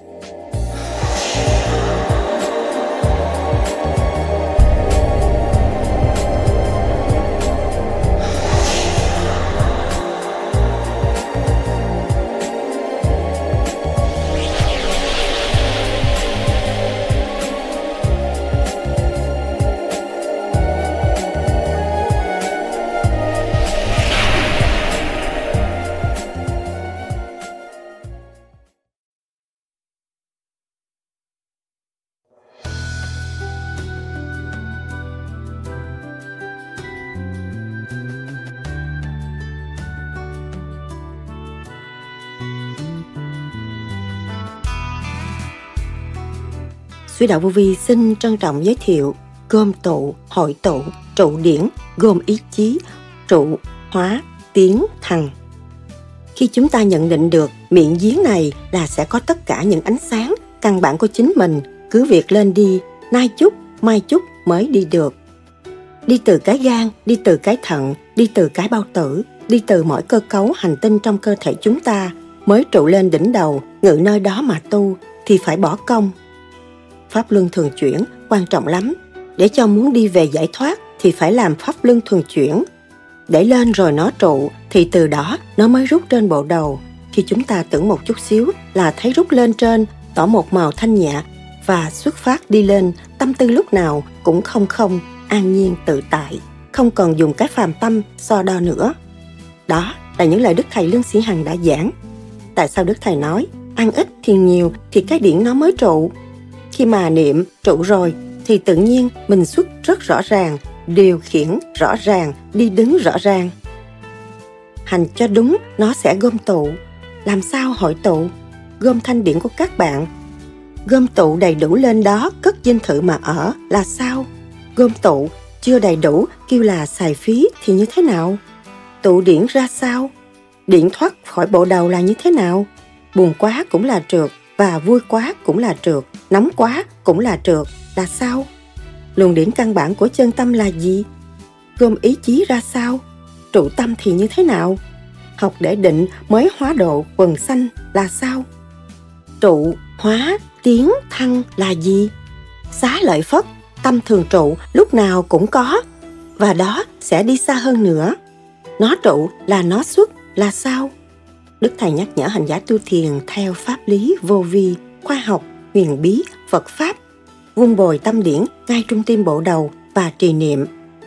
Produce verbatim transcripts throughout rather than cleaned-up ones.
Suy Đạo Vô Vi xin trân trọng giới thiệu gom tụ, hội tụ, trụ điển, gồm ý chí, trụ, hóa, tiến, thăng. Khi chúng ta nhận định được miệng giếng này là sẽ có tất cả những ánh sáng căn bản của chính mình, cứ việc lên đi, nay chút, mai chút mới đi được. Đi từ cái gan, đi từ cái thận, đi từ cái bao tử, đi từ mọi cơ cấu hành tinh trong cơ thể chúng ta, mới trụ lên đỉnh đầu, ngự nơi đó mà tu, thì phải bỏ công. Pháp luân thường chuyển quan trọng lắm. Để cho muốn đi về giải thoát thì phải làm pháp luân thường chuyển. Để lên rồi nó trụ thì từ đó nó mới rút trên bộ đầu. Khi chúng ta tưởng một chút xíu là thấy rút lên trên, tỏ một màu thanh nhã và xuất phát đi lên, tâm tư lúc nào cũng không không, an nhiên tự tại, không còn dùng cái phàm tâm so đo nữa. Đó là những lời Đức Thầy Lương Sĩ Hằng đã giảng. Tại sao Đức Thầy nói ăn ít thì nhiều thì cái điển nó mới trụ? Khi mà niệm trụ rồi thì tự nhiên mình xuất rất rõ ràng, điều khiển rõ ràng, đi đứng rõ ràng. Hành cho đúng nó sẽ gom tụ. Làm sao hội tụ? Gom thanh điển của các bạn. Gom tụ đầy đủ lên đó cất dinh thự mà ở là sao? Gom tụ chưa đầy đủ kêu là xài phí thì như thế nào? Tụ điển ra sao? Điển thoát khỏi bộ đầu là như thế nào? Buồn quá cũng là trượt, và vui quá cũng là trượt, nóng quá cũng là trượt, là sao? Luồng điển căn bản của chân tâm là gì? Gom ý chí ra sao? Trụ tâm thì như thế nào? Học để định mới hóa độ quần sanh là sao? Trụ, hóa, tiến, thăng là gì? Xá lợi Phất, tâm thường trụ lúc nào cũng có, và đó sẽ đi xa hơn nữa. Nó trụ là nó xuất là sao? Đức Thầy nhắc nhở hành giả tu thiền theo pháp lý vô vi, khoa học, huyền bí, Phật Pháp, vun bồi tâm điển ngay trung tim bộ đầu và trì niệm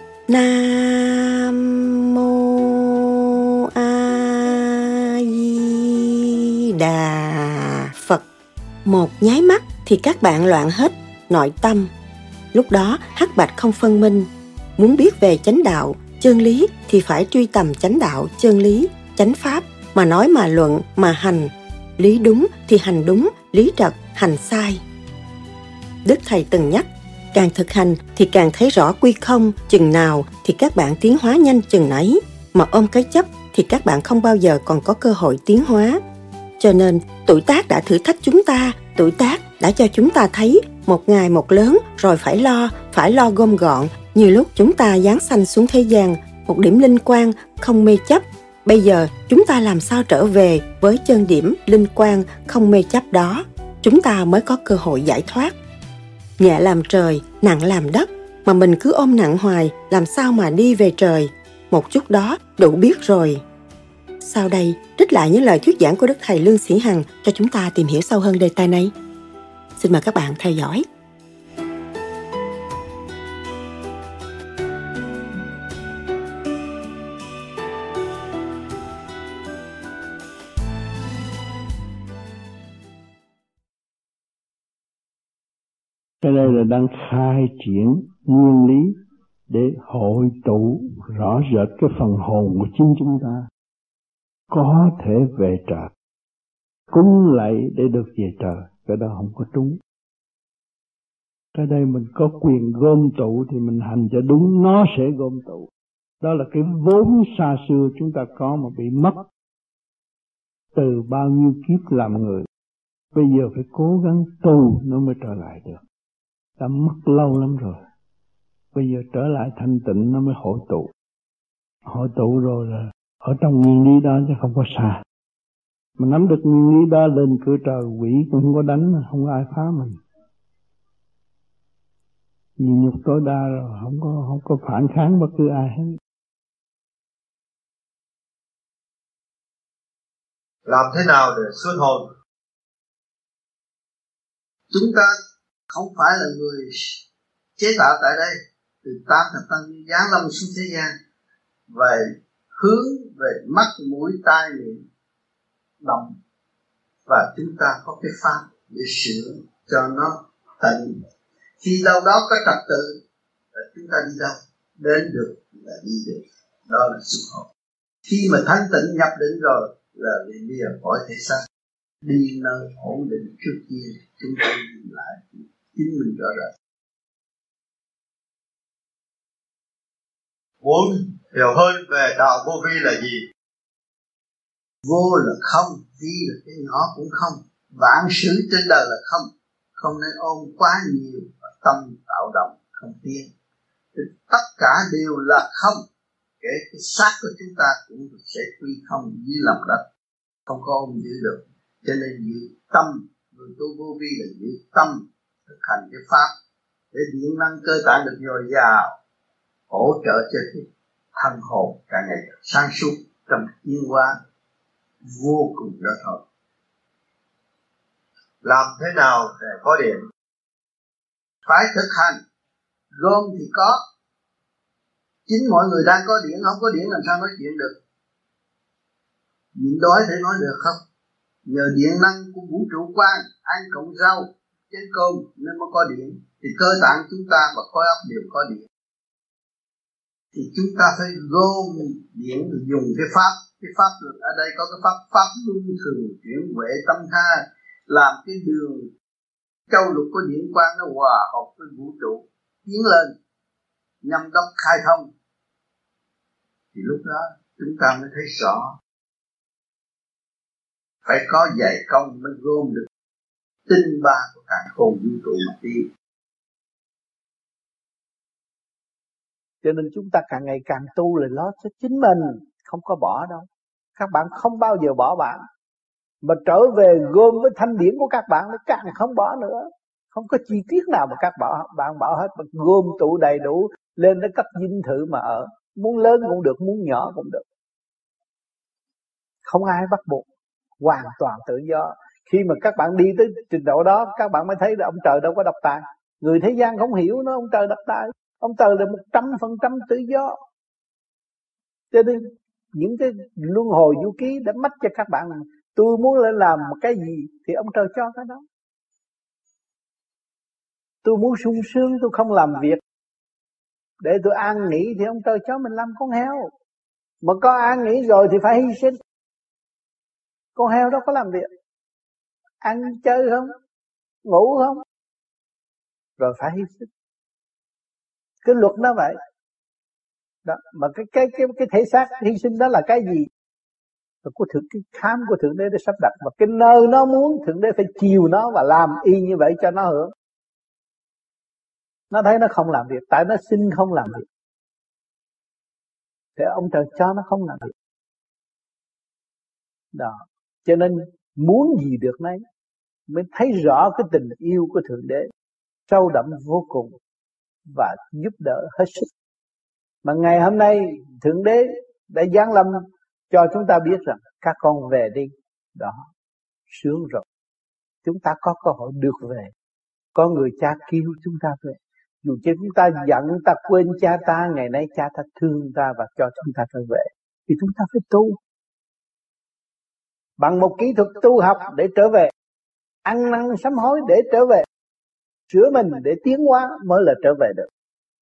Nam Mô A Di Đà Phật. Một nháy mắt thì các bạn loạn hết nội tâm. Lúc đó hắc bạch không phân minh. Muốn biết về chánh đạo, chân lý thì phải truy tầm chánh đạo, chân lý, chánh pháp. Mà nói mà luận, mà hành. Lý đúng thì hành đúng, lý trật, hành sai. Đức Thầy từng nhắc, càng thực hành thì càng thấy rõ quy không, chừng nào thì các bạn tiến hóa nhanh chừng nấy. Mà ôm cái chấp thì các bạn không bao giờ còn có cơ hội tiến hóa. Cho nên tuổi tác đã thử thách chúng ta, tuổi tác đã cho chúng ta thấy một ngày một lớn rồi phải lo, phải lo gom gọn. Như lúc chúng ta giáng sanh xuống thế gian, một điểm linh quang, không mê chấp. Bây giờ chúng ta làm sao trở về với chân điểm linh quang không mê chấp đó, chúng ta mới có cơ hội giải thoát. Nhẹ làm trời, nặng làm đất, mà mình cứ ôm nặng hoài, làm sao mà đi về trời? Một chút đó đủ biết rồi. Sau đây, trích lại những lời thuyết giảng của Đức Thầy Lương Sĩ Hằng cho chúng ta tìm hiểu sâu hơn đề tài này. Xin mời các bạn theo dõi. Cái đây là đang khai triển nguyên lý để hội tụ rõ rệt cái phần hồn của chính chúng ta có thể về trời, cúng lạy để được về trời. Cái đó không có trúng. Cái đây mình có quyền gom tụ thì mình hành cho đúng, nó sẽ gom tụ. Đó là cái vốn xa xưa chúng ta có mà bị mất từ bao nhiêu kiếp làm người. Bây giờ phải cố gắng tu nó mới trở lại được. Đã mất lâu lắm rồi. Bây giờ trở lại thanh tịnh nó mới hội tụ. Hội tụ rồi là ở trong nguyên lý đó chứ không có xa. Mà nắm được nguyên lý đó lên cửa trời, quỷ cũng không có đánh, không có ai phá mình. Nhịn nhục tối đa rồi, không có không có phản kháng bất cứ ai hết. Làm thế nào để xuất hồn? Chúng ta không phải là người chế tạo tại đây, từ tám thập tăng giáng lâm xuống thế gian, về hướng về mắt mũi tai miệng lòng, và chúng ta có cái pháp để sửa cho nó tận. Khi đâu đó có trật tự là chúng ta đi đâu, đến được là đi được, đó là xuất hồn. Khi mà thanh tịnh nhập định rồi là liền lìa khỏi thể xác, đi nơi ổn định trước kia, chúng ta nhìn lại chính mình rõ ràng. Muốn hiểu hơn về đạo vô vi là gì? Vô là không, vi là cái nhỏ cũng không, vạn sự trên đời là không, không nên ôm quá nhiều và tâm tạo động không tiến. Tất cả đều là không, kể cái xác của chúng ta cũng sẽ quy không dưới lòng đất, không có ôm giữ được. Cho nên giữ tâm, người tu vô vi là giữ tâm, thực hành cái pháp để điện năng cơ tạng được dồi dào, hỗ trợ cho cái thân hồn càng ngày sáng suốt trong tiến hóa vô cùng đó thôi. Làm thế nào để có điện? Phải thực hành. Gom thì có, chính mọi người đang có điện, không có điện làm sao nói chuyện được? Nhịn đói để nói được không? Nhờ điện năng của vũ trụ quang, ăn cộng rau trên cơm nên mới có điện. Thì cơ tạng chúng ta và khối óc đều có điện. Thì chúng ta phải gom điện để dùng cái pháp. Cái pháp được ở đây có cái pháp pháp luân thường chuyển huệ tâm tha, làm cái đường châu lục của điện quang nó hòa hợp với vũ trụ tiến lên, nhằm đốc khai thông. Thì lúc đó chúng ta mới thấy rõ, phải có dạy công mới gom được tinh ba của cả khôn vũ trụ mà đi. Cho nên chúng ta càng ngày càng tu là lo cho chính mình, không có bỏ đâu. Các bạn không bao giờ bỏ bạn, mà trở về gom với thanh điển của các bạn nó càng không bỏ nữa. Không có chi tiết nào mà các bỏ, bạn bỏ hết, mà gom tụ đầy đủ lên nó cấp dinh thự mà ở. Muốn lớn cũng được, muốn nhỏ cũng được, không ai bắt buộc, hoàn toàn tự do. Khi mà các bạn đi tới trình độ đó, các bạn mới thấy là ông trời đâu có độc tài. Người thế gian không hiểu nó, ông trời độc tài. Ông trời là một trăm phần trăm tự do. Cho nên những cái luân hồi vũ ký đã mách cho các bạn rằng tôi muốn lên làm một cái gì thì ông trời cho cái đó. Tôi muốn sung sướng, tôi không làm việc để tôi an nghỉ thì ông trời cho mình làm con heo. Mà có an nghỉ rồi thì phải hy sinh. Con heo đó có làm việc, ăn chơi không, ngủ không, rồi phải hy sinh. Cái luật nó vậy đó. Mà cái cái cái cái thể xác hy sinh đó là cái gì? Là của thượng, cái khám của thượng đế để sắp đặt. Và cái nơi nó muốn thượng đế phải chiều nó và làm y như vậy cho nó hưởng. Nó thấy nó không làm việc, tại nó xin không làm việc, thì ông trời cho nó không làm việc đó. Cho nên muốn gì được nấy, mới thấy rõ cái tình yêu của thượng đế sâu đậm vô cùng và giúp đỡ hết sức. Mà ngày hôm nay thượng đế đã giáng lâm cho chúng ta biết rằng các con về đi, đó, sướng rồi. Chúng ta có cơ hội được về. Có người cha kêu chúng ta về. Dù cho chúng ta giận, ta quên cha ta, ngày nay cha ta thương ta và cho chúng ta trở về. Thì chúng ta phải tu bằng một kỹ thuật tu học để trở về, ăn năn sám hối để trở về, sửa mình để tiến hóa mới là trở về được.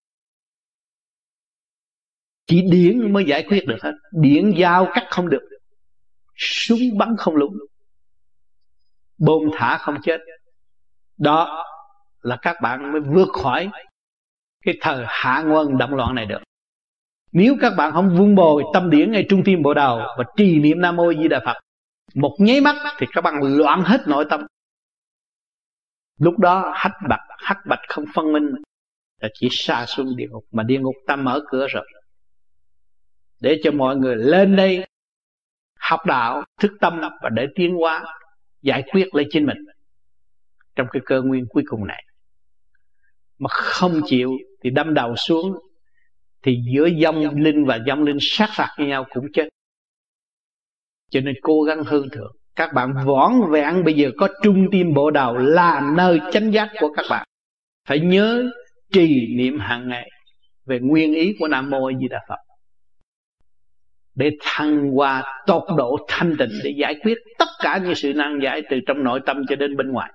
Chỉ điển mới giải quyết được hết. Điển giao cắt không được, súng bắn không lũng, bom thả không chết. Đó là các bạn mới vượt khỏi cái thời hạ nguồn động loạn này được. Nếu các bạn không vun bồi tâm điển ngay trung tim bộ đầu và trì niệm Nam Mô Di Đà Phật một nháy mắt thì các bạn loạn hết nội tâm. Lúc đó hắc bạch hắc bạch không phân minh, là chỉ sa xuống địa ngục. Mà địa ngục ta mở cửa rồi để cho mọi người lên đây học đạo, thức tâm và để tiến hóa, giải quyết lấy chính mình trong cái cơ nguyên cuối cùng này. Mà không chịu thì đâm đầu xuống, thì giữa vong linh và vong linh sát phạt với nhau cũng chết. Cho nên cố gắng hơn thượng. Các bạn vỏn vẹn bây giờ có trung tim bộ đầu là nơi chánh giác của các bạn. Phải nhớ trì niệm hàng ngày về nguyên ý của Nam Mô A Di Đà Phật, để thăng hoa tột độ thanh tịnh, để giải quyết tất cả những sự nan giải từ trong nội tâm cho đến bên ngoài.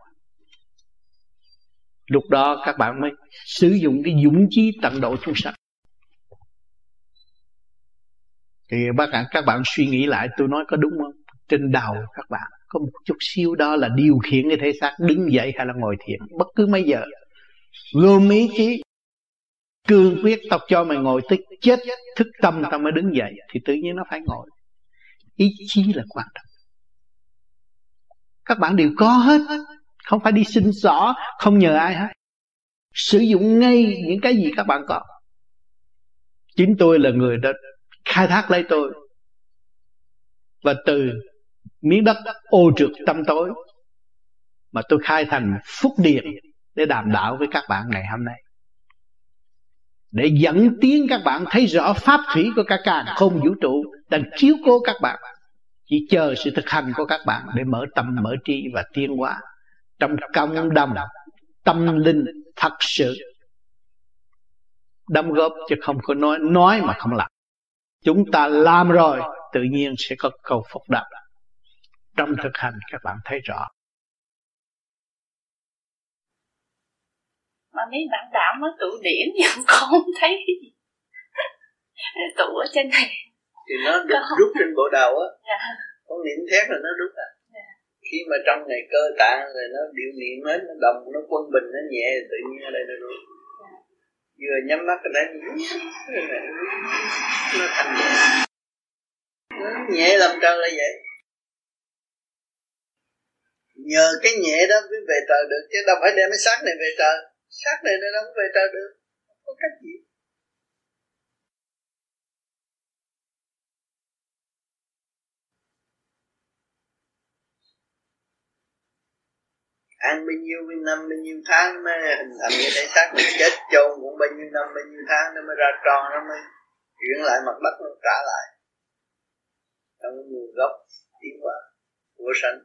Lúc đó các bạn mới sử dụng cái dũng chí tận độ chúng sanh. Thì bác bạn, các bạn suy nghĩ lại tôi nói có đúng không? Trên đầu các bạn có một chút xíu đó là điều khiển cái thể xác đứng dậy hay là ngồi thiền bất cứ mấy giờ. Gồm ý chí cương quyết, tao cho mày ngồi tới chết thức tâm tao mới đứng dậy, thì tự nhiên nó phải ngồi. Ý chí là quan trọng. Các bạn đều có hết, không phải đi xin xỏ, không nhờ ai hết. Sử dụng ngay những cái gì các bạn có. Chính tôi là người đã khai thác lấy tôi, và từ miếng đất ô trượt tâm tối mà tôi khai thành phúc điền để đàm đạo với các bạn ngày hôm nay, để dẫn tiến các bạn thấy rõ pháp thủy của cả càn khôn vũ trụ đang chiếu cố các bạn. Chỉ chờ sự thực hành của các bạn để mở tâm, mở trí và tiến hóa trong cộng đồng tâm linh thật sự đóng góp, chứ không có nói nói mà không làm. Chúng ta làm rồi tự nhiên sẽ có cầu phúc đáp. Trong thực hành các bạn thấy rõ. Mà mấy bạn đạo nói tụ điển nhưng con không thấy gì. Tụ ở trên này thì nó được rút trên bộ đầu á. Dạ. Con niệm thét là nó rút à. Dạ. Khi mà trong này cơ tạng rồi nó điều niệm hết, nó đồng, nó quân bình, nó nhẹ, tự nhiên ở đây nó rút. Dạ. Vừa nhắm mắt ở đây nó thành nhẹ. Nó nhẹ làm trời là vậy. Nhờ cái nhẹ đó mới về trời được, chứ đâu phải đem cái xác này về trời. Xác này nó không về trời được, không có cách gì. Ăn bao nhiêu bao năm bao nhiêu tháng mới hình thành cái thể xác này, chết chôn cũng bao nhiêu năm bao nhiêu tháng nó mới ra tròn, nó mới chuyển lại mặt đất, nó trả lại trong cái nguồn gốc tiến hóa của sanh.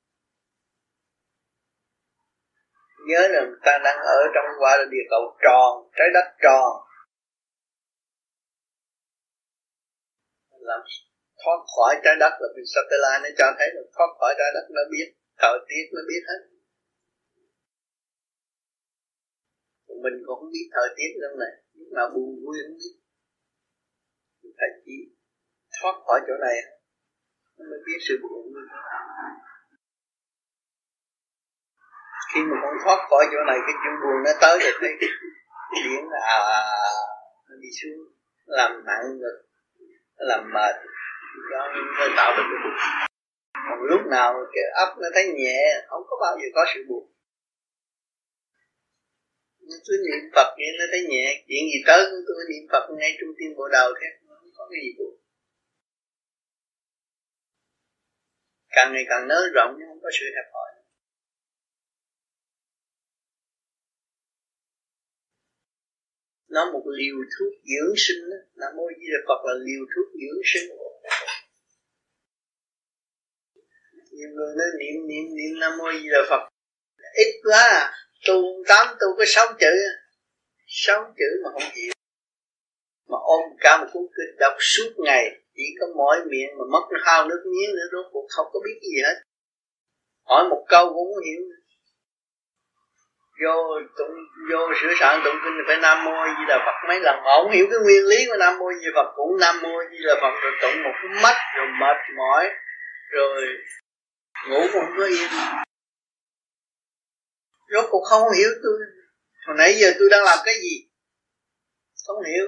Nhớ rằng ta đang ở trong quả là địa cầu tròn, trái đất tròn, làm thoát khỏi trái đất là vì satellite nó cho thấy là thoát khỏi trái đất nó biết, thời tiết nó biết hết. Mình cũng không biết thời tiết trong này, lúc nào buồn vui không biết. Phải chỉ thoát khỏi chỗ này nó mới biết sự buồn vui. Khi mà con thoát khỏi chỗ này, cái chuyện buồn nó tới rồi thấy cái điển là à, nó đi xuống, nó làm nặng ngực, nó làm mệt, đó mới tạo được cái buồn. Còn lúc nào cái ấp nó thấy nhẹ, không có bao giờ có sự buồn. Tôi niệm Phật vậy nó thấy nhẹ, chuyện gì tới tôi niệm Phật ngay trung tim bộ đầu thế, không có cái gì buồn. Càng ngày càng nới rộng nhưng không có sự hẹp hòi. Nó một liều thuốc dưỡng sinh đó. Nam Mô Di Đà Phật là liều thuốc dưỡng sinh. Nhiều người nói niệm niệm niệm Nam Mô Di Đà Phật ít quá, tu tám tu có sáu chữ, sáu chữ mà không chịu, mà ôm cả một cuốn kinh đọc suốt ngày, chỉ có mỗi miệng mà mất hao nước miếng nữa, rốt cuộc không có biết cái gì hết. Hỏi một câu cũng không hiểu. Vô tụng, vô sửa soạn tụng kinh phải Nam Mô Di Đà Phật mấy lần mà không hiểu cái nguyên lý của Nam Mô Di Đà Phật, cũng Nam Mô Di Đà Phật rồi tụng một cái mắt rồi mệt mỏi rồi ngủ không có yên. Rốt cuộc không hiểu tôi hồi nãy giờ tôi đang làm cái gì, không hiểu.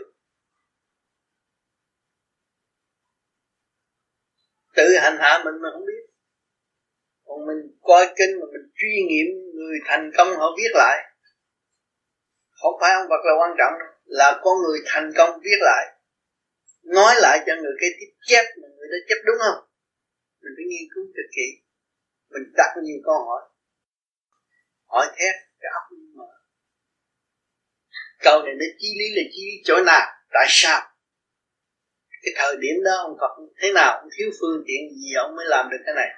Tự hành hạ mình mà không biết. Còn mình coi kinh mà mình truy nghiệm người thành công họ viết lại, không phải ông Phật là quan trọng đâu, là con người thành công viết lại, nói lại cho người cái tiếp chép mà người đó chép đúng không, Mình phải nghiên cứu thật kỹ. Mình đặt nhiều câu hỏi, hỏi thét cái óc mở. Câu này nó chí lý là chí lý chỗ nào? Tại sao? Cái thời điểm đó ông Phật thế nào? Ông thiếu phương tiện gì ông mới làm được cái này?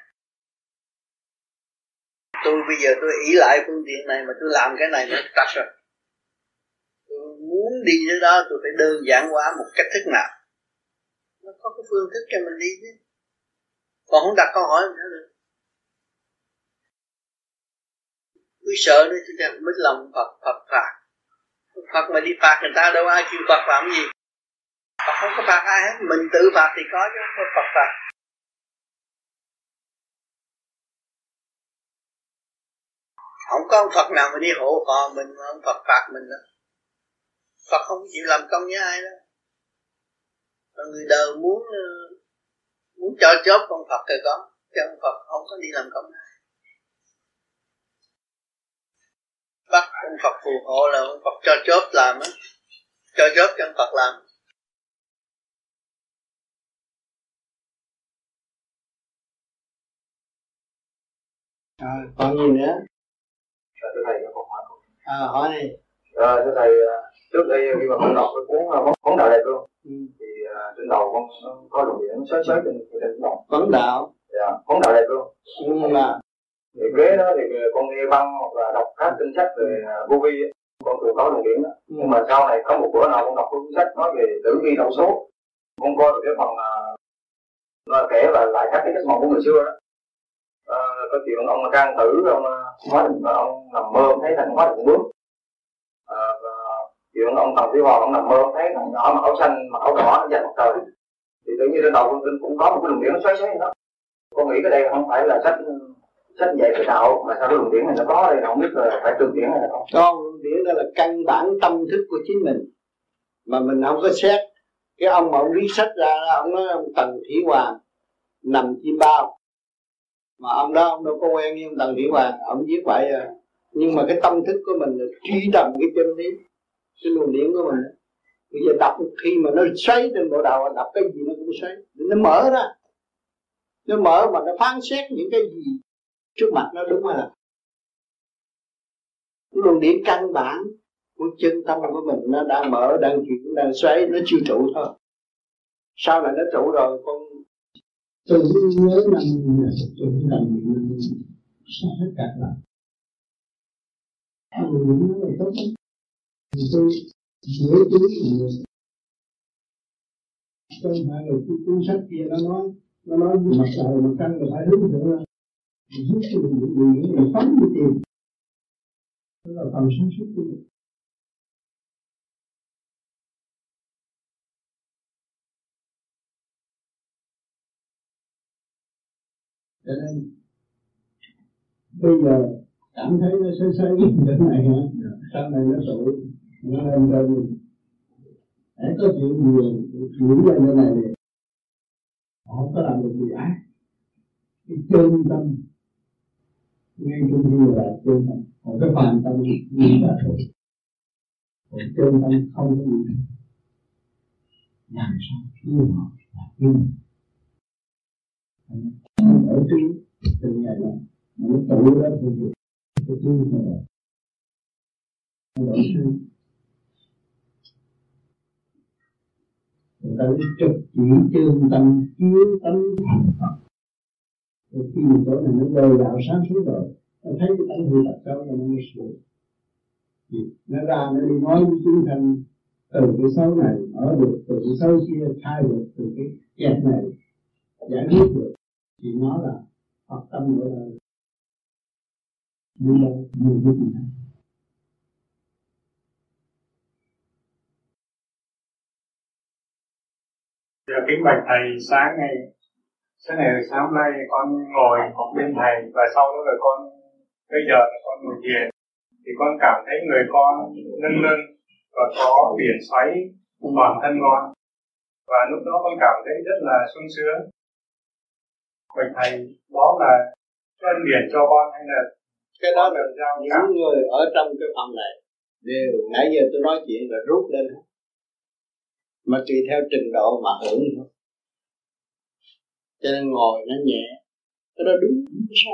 Tôi bây giờ tôi ỷ lại phương tiện này mà tôi làm cái này nó tắt rồi. Tôi muốn đi tới đó tôi phải đơn giản hóa một cách thức nào? Nó có cái phương thức cho mình đi chứ. Còn không đặt câu hỏi nữa được. Tôi sợ nữa tôi chẳng biết lòng Phật, Phật phạt. Phật mà đi phạt người ta đâu ai kêu Phật làm gì. Phật không có phạt ai hết, mình tự phạt thì có chứ không có Phật phạt. Không có ông Phật nào mà đi hộ họ mình mà ông Phật phạt mình đó. Phật không chịu làm công với ai đó. Còn người đời muốn muốn cho chớp ông Phật rồi có, chứ ông Phật không có đi làm công này. Bắt ông Phật phù hộ là ông Phật cho chớp làm á, cho chớp cho ông Phật làm. À, còn gì nữa? Dạ, thưa thầy, có câu hỏi không? À, hỏi đi. Dạ, thưa thầy, trước đây khi mà con đọc cái cuốn Vấn Đạo Đại Cương, ừ. thì uh, trên đầu con có luồng điện xới xới trên trên đầu. Vấn Đạo. Dạ, Vấn Đạo Đại Cương. Nhưng mà thì kế đó thì con nghe băng hoặc là đọc các kinh sách về uh, vô vi, con thường có luồng điện đó. Ừ. Nhưng mà sau này có một bữa nào con đọc cuốn sách nói về tử vi đầu số, con coi cái phần uh, nó kể và lại các cái giấc mộng của người xưa đó. À, có chuyện ông Trang Tử, ông hóa định, ông nằm mơ thấy thành hóa định bước. À, chuyện ông Tần Thủy Hoàng ông nằm mơ thấy thằng nhỏ mặc áo xanh mặc áo đỏ dành mặt trời. Thì tự nhiên trên đầu con cũng có một cái luồng điện nó xoáy xoáy đó. Con nghĩ cái đây không phải là sách sách dạy cái đạo mà sao cái luồng điện này nó có đây, không biết là phải tương điện hay là không. Con luồng điện đó là căn bản tâm thức của chính mình mà mình không có xét. Cái ông mà ông viết sách ra ông nói ông Tần Thủy Hoàng nằm chim bao, mà ông đó ông đâu có quen với ông Tần Thủy Hoàng, ông viết vậy à. Nhưng mà cái tâm thức của mình là truy tầm cái chân lý, cái luồng điển của mình. Bây giờ đọc khi mà nó xoáy trên bộ đầu, đọc cái gì nó cũng xoáy, nó mở ra, nó mở mà nó phán xét những cái gì trước mặt nó đúng hay là cái luồng điển căn bản của chân tâm của mình nó đang mở, đang chuyển, đang xoáy, nó chưa trụ thôi. Sau này nó trụ rồi con tôi nhớ năm tôi làm sao hết cả là luồng điển nó là tốt lắm. Thì tôi nhớ tiếng người không phải là cái cuốn sách kia nó nói nó nói về mặt trời mặt trăng là phải hướng thượng ra, giúp cái luồng điển là phóng đi tìm, đó là phần sáng suốt của mình. Cho nên bây giờ cảm thấy nó sấy sấy cái này hả? Sau này nó sụi, nó lên trên mình. Hãy có chuyện nhiều, chuyển lên cái này thì họ không có làm được gì ác. Cái chân tâm, ngay trong khi là chân tâm, còn cái phàm tâm gì là thôi. Còn chân tâm không có gì. Làm sao yêu họ là yêu. Ở trên từng ngày là nó tụ đó thì cái thứ này nó đổi sinh. Người ta đi trực chỉ chân tâm chiếu tấm thành Phật. Rồi khi mà chỗ này nó đời đạo sáng suốt rồi, nó thấy cái tấm hư thật sâu là nó mới sửa. Nó ra nó đi nói với chúng sanh từ cái xấu này ở được, từ cái xấu kia thay được, từ cái kẹt này giải quyết được. Thì nó là Phật tâm của đời. Nhưng mà nhiều việc này. Dạ kính bạch thầy, sáng ngày sáng này sáng hôm nay con ngồi bên thầy và sau đó rồi con bây giờ là con ngồi thiền thì con cảm thấy người con nâng nâng và có biển xoáy toàn thân con và lúc đó con cảm thấy rất là sung sướng. Bạch thầy, đó là ân điển cho con hay là cái đó là những cảm... người ở trong cái phòng này đều nãy giờ tôi nói chuyện là rút lên mà tùy theo trình độ mà hưởng thôi. cho nên ngồi nó nhẹ, cái đó đúng sao?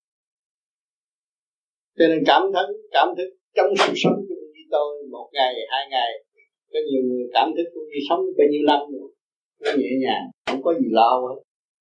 Cho nên cảm thấy cảm thức trong sự sống của như tôi một ngày hai ngày, có nhiều người cảm thức cũng như sống bao nhiêu năm rồi, nó nhẹ nhàng, không có gì lo hết.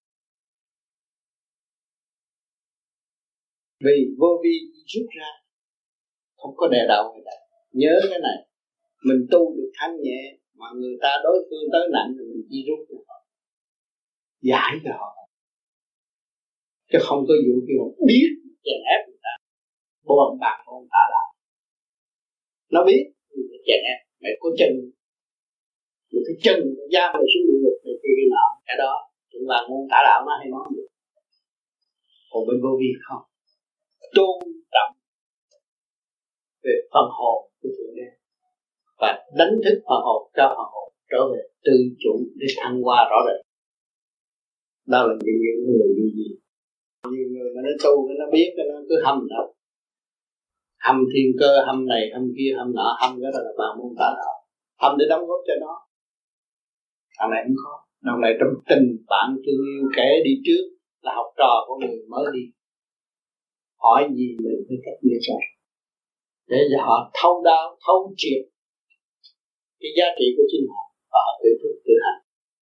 Vì vô vi rút ra, không có đè đầu người ta. Nhớ cái này, mình tu được thanh nhẹ, mà người ta đối phương tới nặng thì mình chỉ rút ra, giải cho họ, chứ không có vụ kia họ biết chèn ép người ta, bồn bạc bồn tả lại. Nó biết người chèn ép, mày có chân, rồi cái chân giam mày xuống địa ngục này kia nọ, cái đó chúng ta muốn tả đạo nó hay nói được. Còn bên vô vi không, tôn trọng về phần hồn của thượng đế và đánh thức phần hồn cho phần hồn trở về tự chủ để thăng hoa rõ rệt. Đó là những người như gì. Nhiều người mà nó tu nó biết nó cứ hâm đạo, hâm thiên cơ, hâm này hâm kia hâm nọ, hâm cái đó là bà môn tả đạo, hâm để đóng góp cho nó. Thằng này không có, thằng này trong tình bạn thương yêu kẻ đi trước là học trò của người mới đi, hỏi gì mình phải cách nghĩa sao để cho họ thấu đáo, thấu triệt cái giá trị của chính họ và họ tự thức tự hành.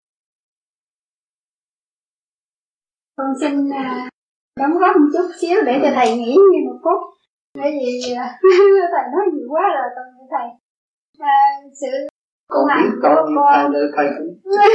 Con xin uh, đóng góp một chút xíu để cho thầy nghĩ như một phút, bởi vì uh, thầy nói nhiều quá rồi. Còn thầy uh, sự con biết con như thầy đời thầy cũng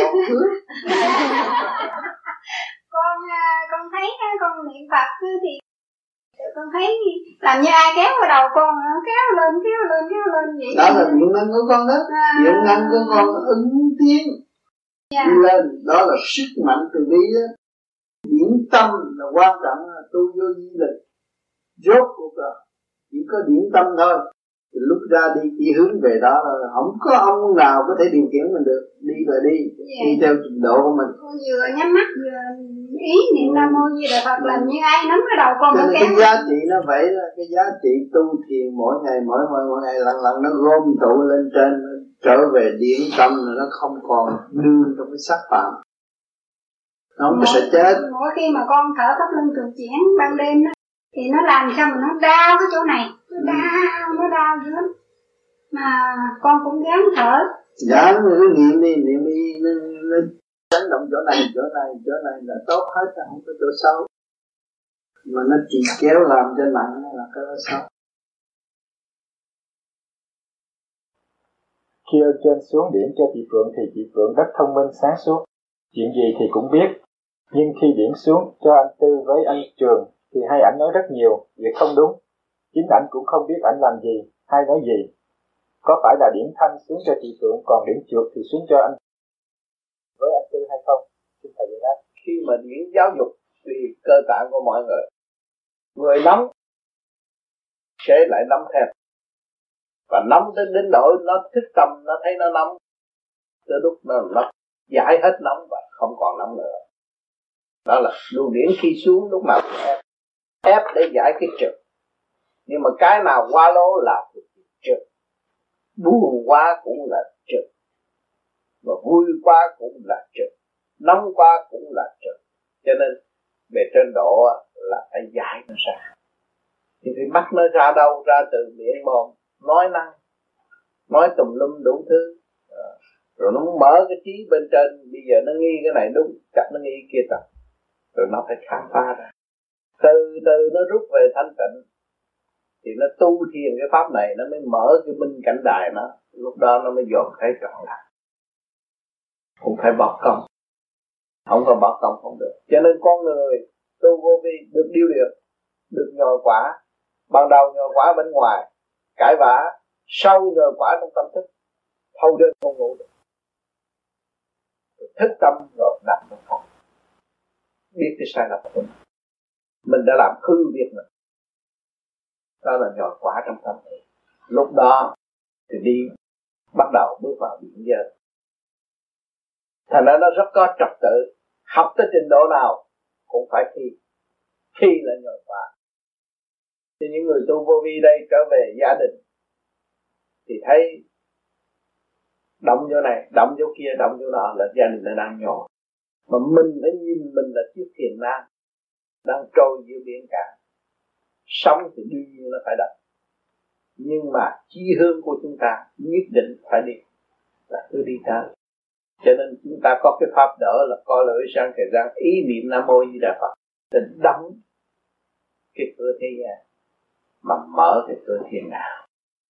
con uh, con thấy uh, con niệm Phật thì con thấy làm như ai kéo vào đầu con, nó kéo lên kéo lên kéo lên vậy. Đó là điện năng của con đó, à, điện năng của con ứng tiến yeah. Đi lên, đó là sức mạnh từ bi đó. Điển tâm là quan trọng, tu vô vi là rốt cuộc là chỉ có điển tâm thôi. Thì lúc ra đi chỉ hướng về đó là không có ông nào có thể điều khiển mình được, đi là đi, yeah. Đi theo trình độ của mình. Con vừa nhắm mắt vừa ý niệm Nam Mô Di Đà Phật, làm như ai nắm cái đầu con nó kéo. Cái giá trị nó vậy đó, cái giá trị tu thiền mỗi ngày mỗi mỗi mỗi ngày lần lần nó gom tụ lên trên, trở về điển tâm là nó không còn nương trong cái sắc phạm. Nó không có sợ chết. Mỗi khi mà con thở pháp luân thường chuyển ban đêm đó, thì nó làm cho mình nó đau cái chỗ này, nó đau, nó đau dữ lắm. Mà con cũng gắng thở. Dạ, người cứ niệm đi, niệm đi, nó, nó chấn động chỗ này, chỗ này, chỗ này là tốt hết, không có chỗ xấu. Mà nó chỉ kéo làm cho nặng là cái đó xấu. Khi ơn trên xuống điểm cho chị Phượng thì chị Phượng rất thông minh sáng suốt, chuyện gì thì cũng biết. Nhưng khi điểm xuống cho anh Tư với anh Trường thì hai ảnh nói rất nhiều việc không đúng. Chính ảnh cũng không biết ảnh làm gì hay nói gì. Có phải là điểm thanh xuống cho chị Phượng, còn điểm trượt thì xuống cho anh với anh Tư hay không? Xin thầy giải đáp. Khi mà điểm giáo dục thì cơ tạng của mọi người, người nắm sẽ lại nắm theo, và nắm đến đến nỗi nó thích tâm, nó thấy nó nắm, tới lúc nó nó giải hết nắm và không còn nắm nữa. Đó là luồng điển khi xuống lúc nào cũng ép, ép để giải cái trượt. Nhưng mà cái nào qua lố là trượt, buồn quá cũng là trượt, mà vui quá cũng là trượt, nóng quá cũng là trượt. Cho nên về trên độ là phải giải nó ra. Thì phải bắt nó ra đâu? Ra từ miệng mồm, nói năng, nói tùm lum đủ thứ. À, rồi nó muốn mở cái trí bên trên, bây giờ nó nghi cái này đúng, chắc nó nghi kia thật. Rồi nó phải khám phá ra. Từ từ nó rút về thanh tịnh. Thì nó tu thiền cái pháp này, nó mới mở cái minh cảnh đài nó. Lúc đó nó mới dồn thấy trọn lại. Cũng phải bỏ công. Không có bỏ công không được. Cho nên con người tu vô vi được điêu luyện, được nhồi quả. Ban đầu nhồi quả bên ngoài, cãi vã, sau nhồi quả trong tâm thức, thâu đêm không ngủ được. Thức tâm rồi đặt trong phòng. Biết cái sai lầm của mình. Mình đã làm hư việc mình. Đó là nhồi quả trong tâm thức. Lúc đó thì đi bắt đầu bước vào biển giới. Thành ra nó rất có trật tự. Học tới trình độ nào cũng phải thi. Thi là nhồi quả. Thì những người tu vô vi đây trở về gia đình thì thấy động vô này, động vô kia, động vô nọ là gia đình nó đang nhồi. Mà mình phải nhìn mình là chiếc thuyền nan đang trôi giữa biển cả. Sống thì đương nhiên nó phải đập, nhưng mà chí hướng của chúng ta nhất định phải đi, là cứ đi tới. Cho nên chúng ta có cái pháp đỡ là co lưỡi sang thời gian ý niệm Nam Mô Di Đà Phật để đóng cái cửa thế gian mà mở cái cửa thiên đàng.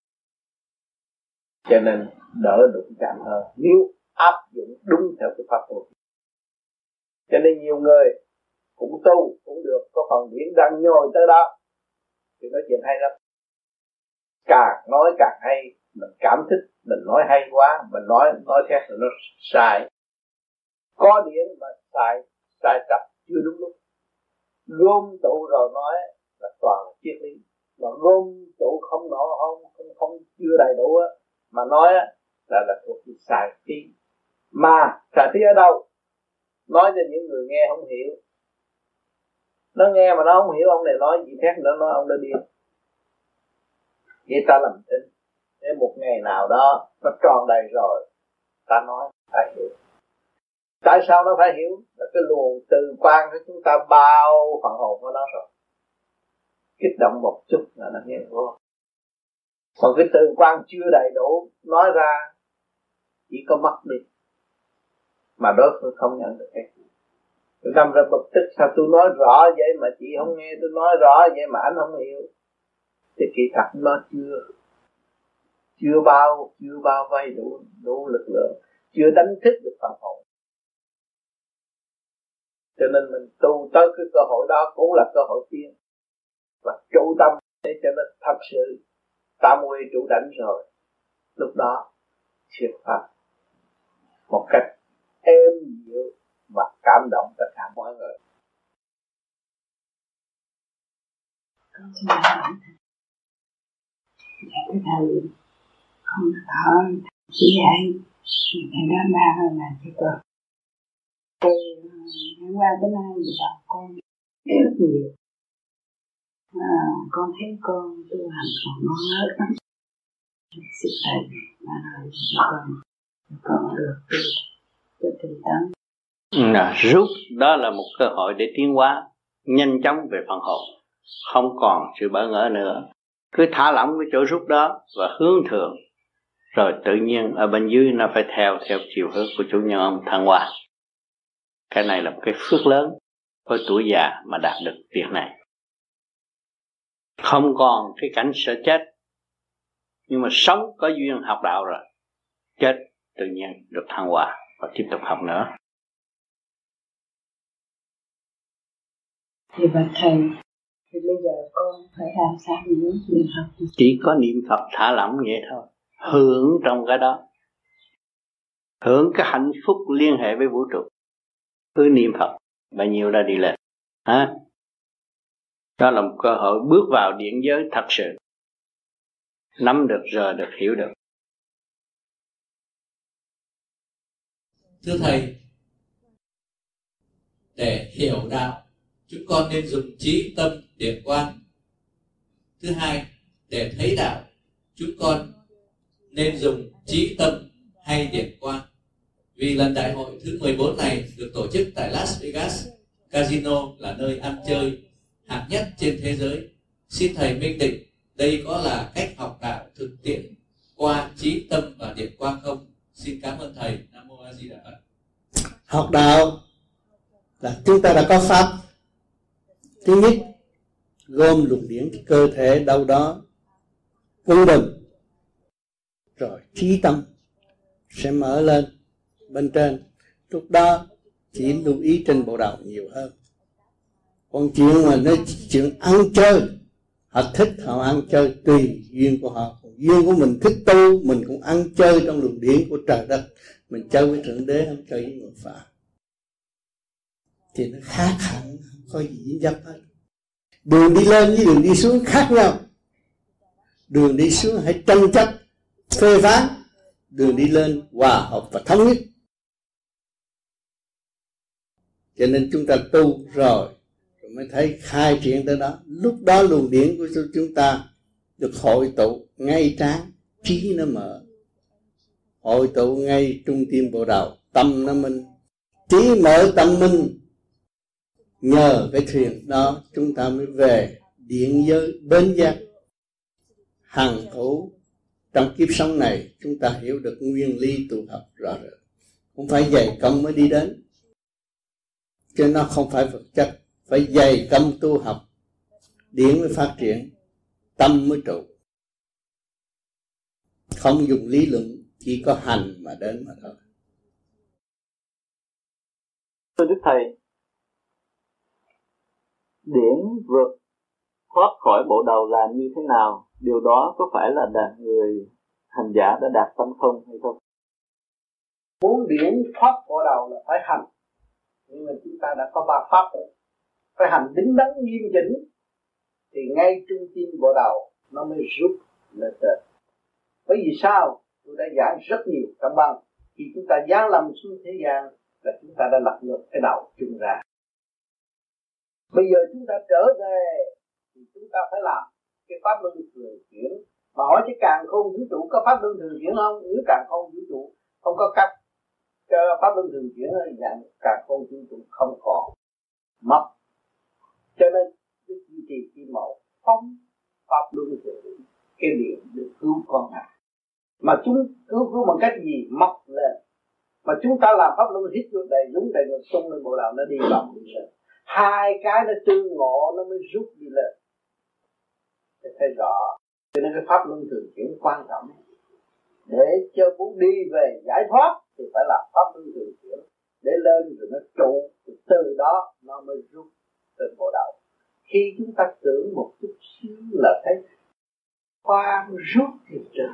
Cho nên đỡ đụng chạm hơn nếu áp dụng đúng theo cái pháp môn. Cho nên nhiều người cũng tu cũng được, có phần điển đang nhồi tới đó thì nói chuyện hay lắm. Càng nói càng hay, mình cảm thích, mình nói hay quá, mình nói nói theo rồi nó sai. Có điển mà sai sai trật chưa đúng lúc. Gom tụ rồi nói là toàn là triết lý, mà gom tụ không nọ không không không chưa đầy đủ á, mà nói á là là thuộc về xài tí. Mà xài tí ở đâu? Nói cho những người nghe không hiểu. Nó nghe mà nó không hiểu, ông này nói gì khác nữa, nói ông đã điên. Vậy ta làm tin để một ngày nào đó nó tròn đầy rồi ta nói phải hiểu. Tại sao nó phải hiểu? Là cái luồng từ quan của chúng ta bao phần hồn của nó rồi, kích động một chút là nó nghe vô. Còn cái từ quan chưa đầy đủ nói ra chỉ có mất đi, mà đối phương không nhận được cái gì. Tôi đâm ra bực tức, sao tôi nói rõ vậy mà chị không nghe, tôi nói rõ vậy mà anh không hiểu. Thì kỳ thật nó chưa chưa bao chưa bao vây đủ đủ lực lượng, chưa đánh thức được phần hồn. Cho nên mình tu tới cái cơ hội đó cũng là cơ hội tiến, và trụ tâm để cho nó thật sự tam quy trụ đảnh rồi, lúc đó siêu pháp một cách êm dịu và cảm động tất cả mọi người. Con xin lỗi dạ thưa thầy, con thở chỉ dạy thầy đã ba hơn là cho con. Từ hôm qua tới nay thì đọc con rất nhiều. À, con thấy con tu hành còn non nớt lắm. Xin thầy mà nói cho con, con được tu cho tinh tấn. À, rút đó là một cơ hội để tiến hóa nhanh chóng về phần hồn, không còn sự bỡ ngỡ nữa. Cứ thả lỏng cái chỗ rút đó và hướng thượng, rồi tự nhiên ở bên dưới nó phải theo theo chiều hướng của chủ nhân ông thăng hoa. Cái này là một cái phước lớn với tuổi già mà đạt được việc này. Không còn cái cảnh sợ chết, nhưng mà sống có duyên học đạo rồi, chết tự nhiên được thăng hoa và tiếp tục học nữa. Thì bạch thầy, thì bây giờ con phải làm sao nữa niệm Phật? Chỉ có niệm Phật thả lỏng vậy thôi, hưởng trong cái đó, hưởng cái hạnh phúc liên hệ với vũ trụ. Cứ niệm Phật bao nhiêu đã đi lên, hả? Đó là một cơ hội bước vào điển giới thật sự, nắm được, rờ được, hiểu được. Thưa thầy, để hiểu đạo, chúng con nên dùng trí tâm điển quang. Thứ hai, để thấy đạo, chúng con nên dùng trí tâm hay điển quang. Vì lần đại hội thứ mười bốn này được tổ chức tại Las Vegas, casino là nơi ăn chơi hạng nhất trên thế giới. Xin thầy minh định đây có là cách học đạo thực tiễn qua trí tâm và điển quang không? Xin cảm ơn thầy. Nam mô A Di Đà Phật. Học đạo là chúng ta đã có pháp. Thứ nhất, gom luồng điển cơ thể đâu đó quân bình, rồi trí tâm sẽ mở lên bên trên. Lúc đó chỉ lưu ý trên bộ đầu nhiều hơn. Còn chuyện mà nói chuyện ăn chơi, họ thích họ ăn chơi tùy duyên của họ. Còn duyên của mình thích tu, mình cũng ăn chơi trong luồng điển của trời đất. Mình chơi với Thượng Đế, không chơi với người Phật, thì nó khác hẳn, không có gì dính dấp hết. Đường đi lên với đường đi xuống khác nhau. Đường đi xuống hãy tranh chấp, phê phán. Đường đi lên hòa hợp và thống nhất. Cho nên chúng ta tu rồi, rồi mới thấy khai triển tới đó. Lúc đó luồng điển của chúng ta được hội tụ ngay trán, trí nó mở. Hội tụ ngay trung tim bộ đầu, tâm nó minh, trí mở tâm minh, nhờ cái thuyền đó chúng ta mới về điện giới bến giác hằng hữu. Trong kiếp sống này chúng ta hiểu được nguyên lý tu học rõ rệt, không phải dày công mới đi đến, chứ nó không phải vật chất, phải dày công tu học, điển mới phát triển, tâm mới trụ. Không dùng lý luận, chỉ có hành mà đến mà thôi. Thưa Đức Thầy, điển vượt thoát khỏi bộ đầu là như thế nào? Điều đó có phải là đạt người hành giả đã đạt tâm không hay không? Muốn điển thoát bộ đầu là phải hành, nhưng mà chúng ta đã có ba pháp rồi. Phải hành đứng đắn nghiêm chỉnh thì ngay trung tim bộ đầu nó mới rút lên trên. Bởi vì sao? Tôi đã giảng rất nhiều trong băng. Khi chúng ta giáng lâm xuống thế gian là chúng ta đã lật ngược cái đầu chung ra. Bây giờ chúng ta trở về thì chúng ta phải làm cái pháp luân thường chuyển. Mà hỏi cái càn khôn vũ trụ có pháp luân thường chuyển không? Nếu càn khôn vũ trụ không có cách pháp luân thường chuyển là dạng càn khôn vũ trụ không còn mất. Cho nên cái duy trì kim mẫu phóng pháp luân thường chuyển, cái điện được cứu con ngài. Mà chúng cứu cứu bằng cách gì? Mọc lên. Mà chúng ta làm pháp luân hít vô đầy đúng đầy ngược sung lên bộ đạo, nó đi vòng đi lên. Hai cái nó tương ngộ nó mới rút đi lên. Để thấy rõ. Cho nên cái pháp luân thường chuyển quan trọng. Để cho muốn đi về giải thoát thì phải làm pháp luân thường chuyển. Để lên rồi nó trụ, từ đó nó mới rút lên bộ đạo. Khi chúng ta tưởng một chút xíu là thấy khoan rút thì trời.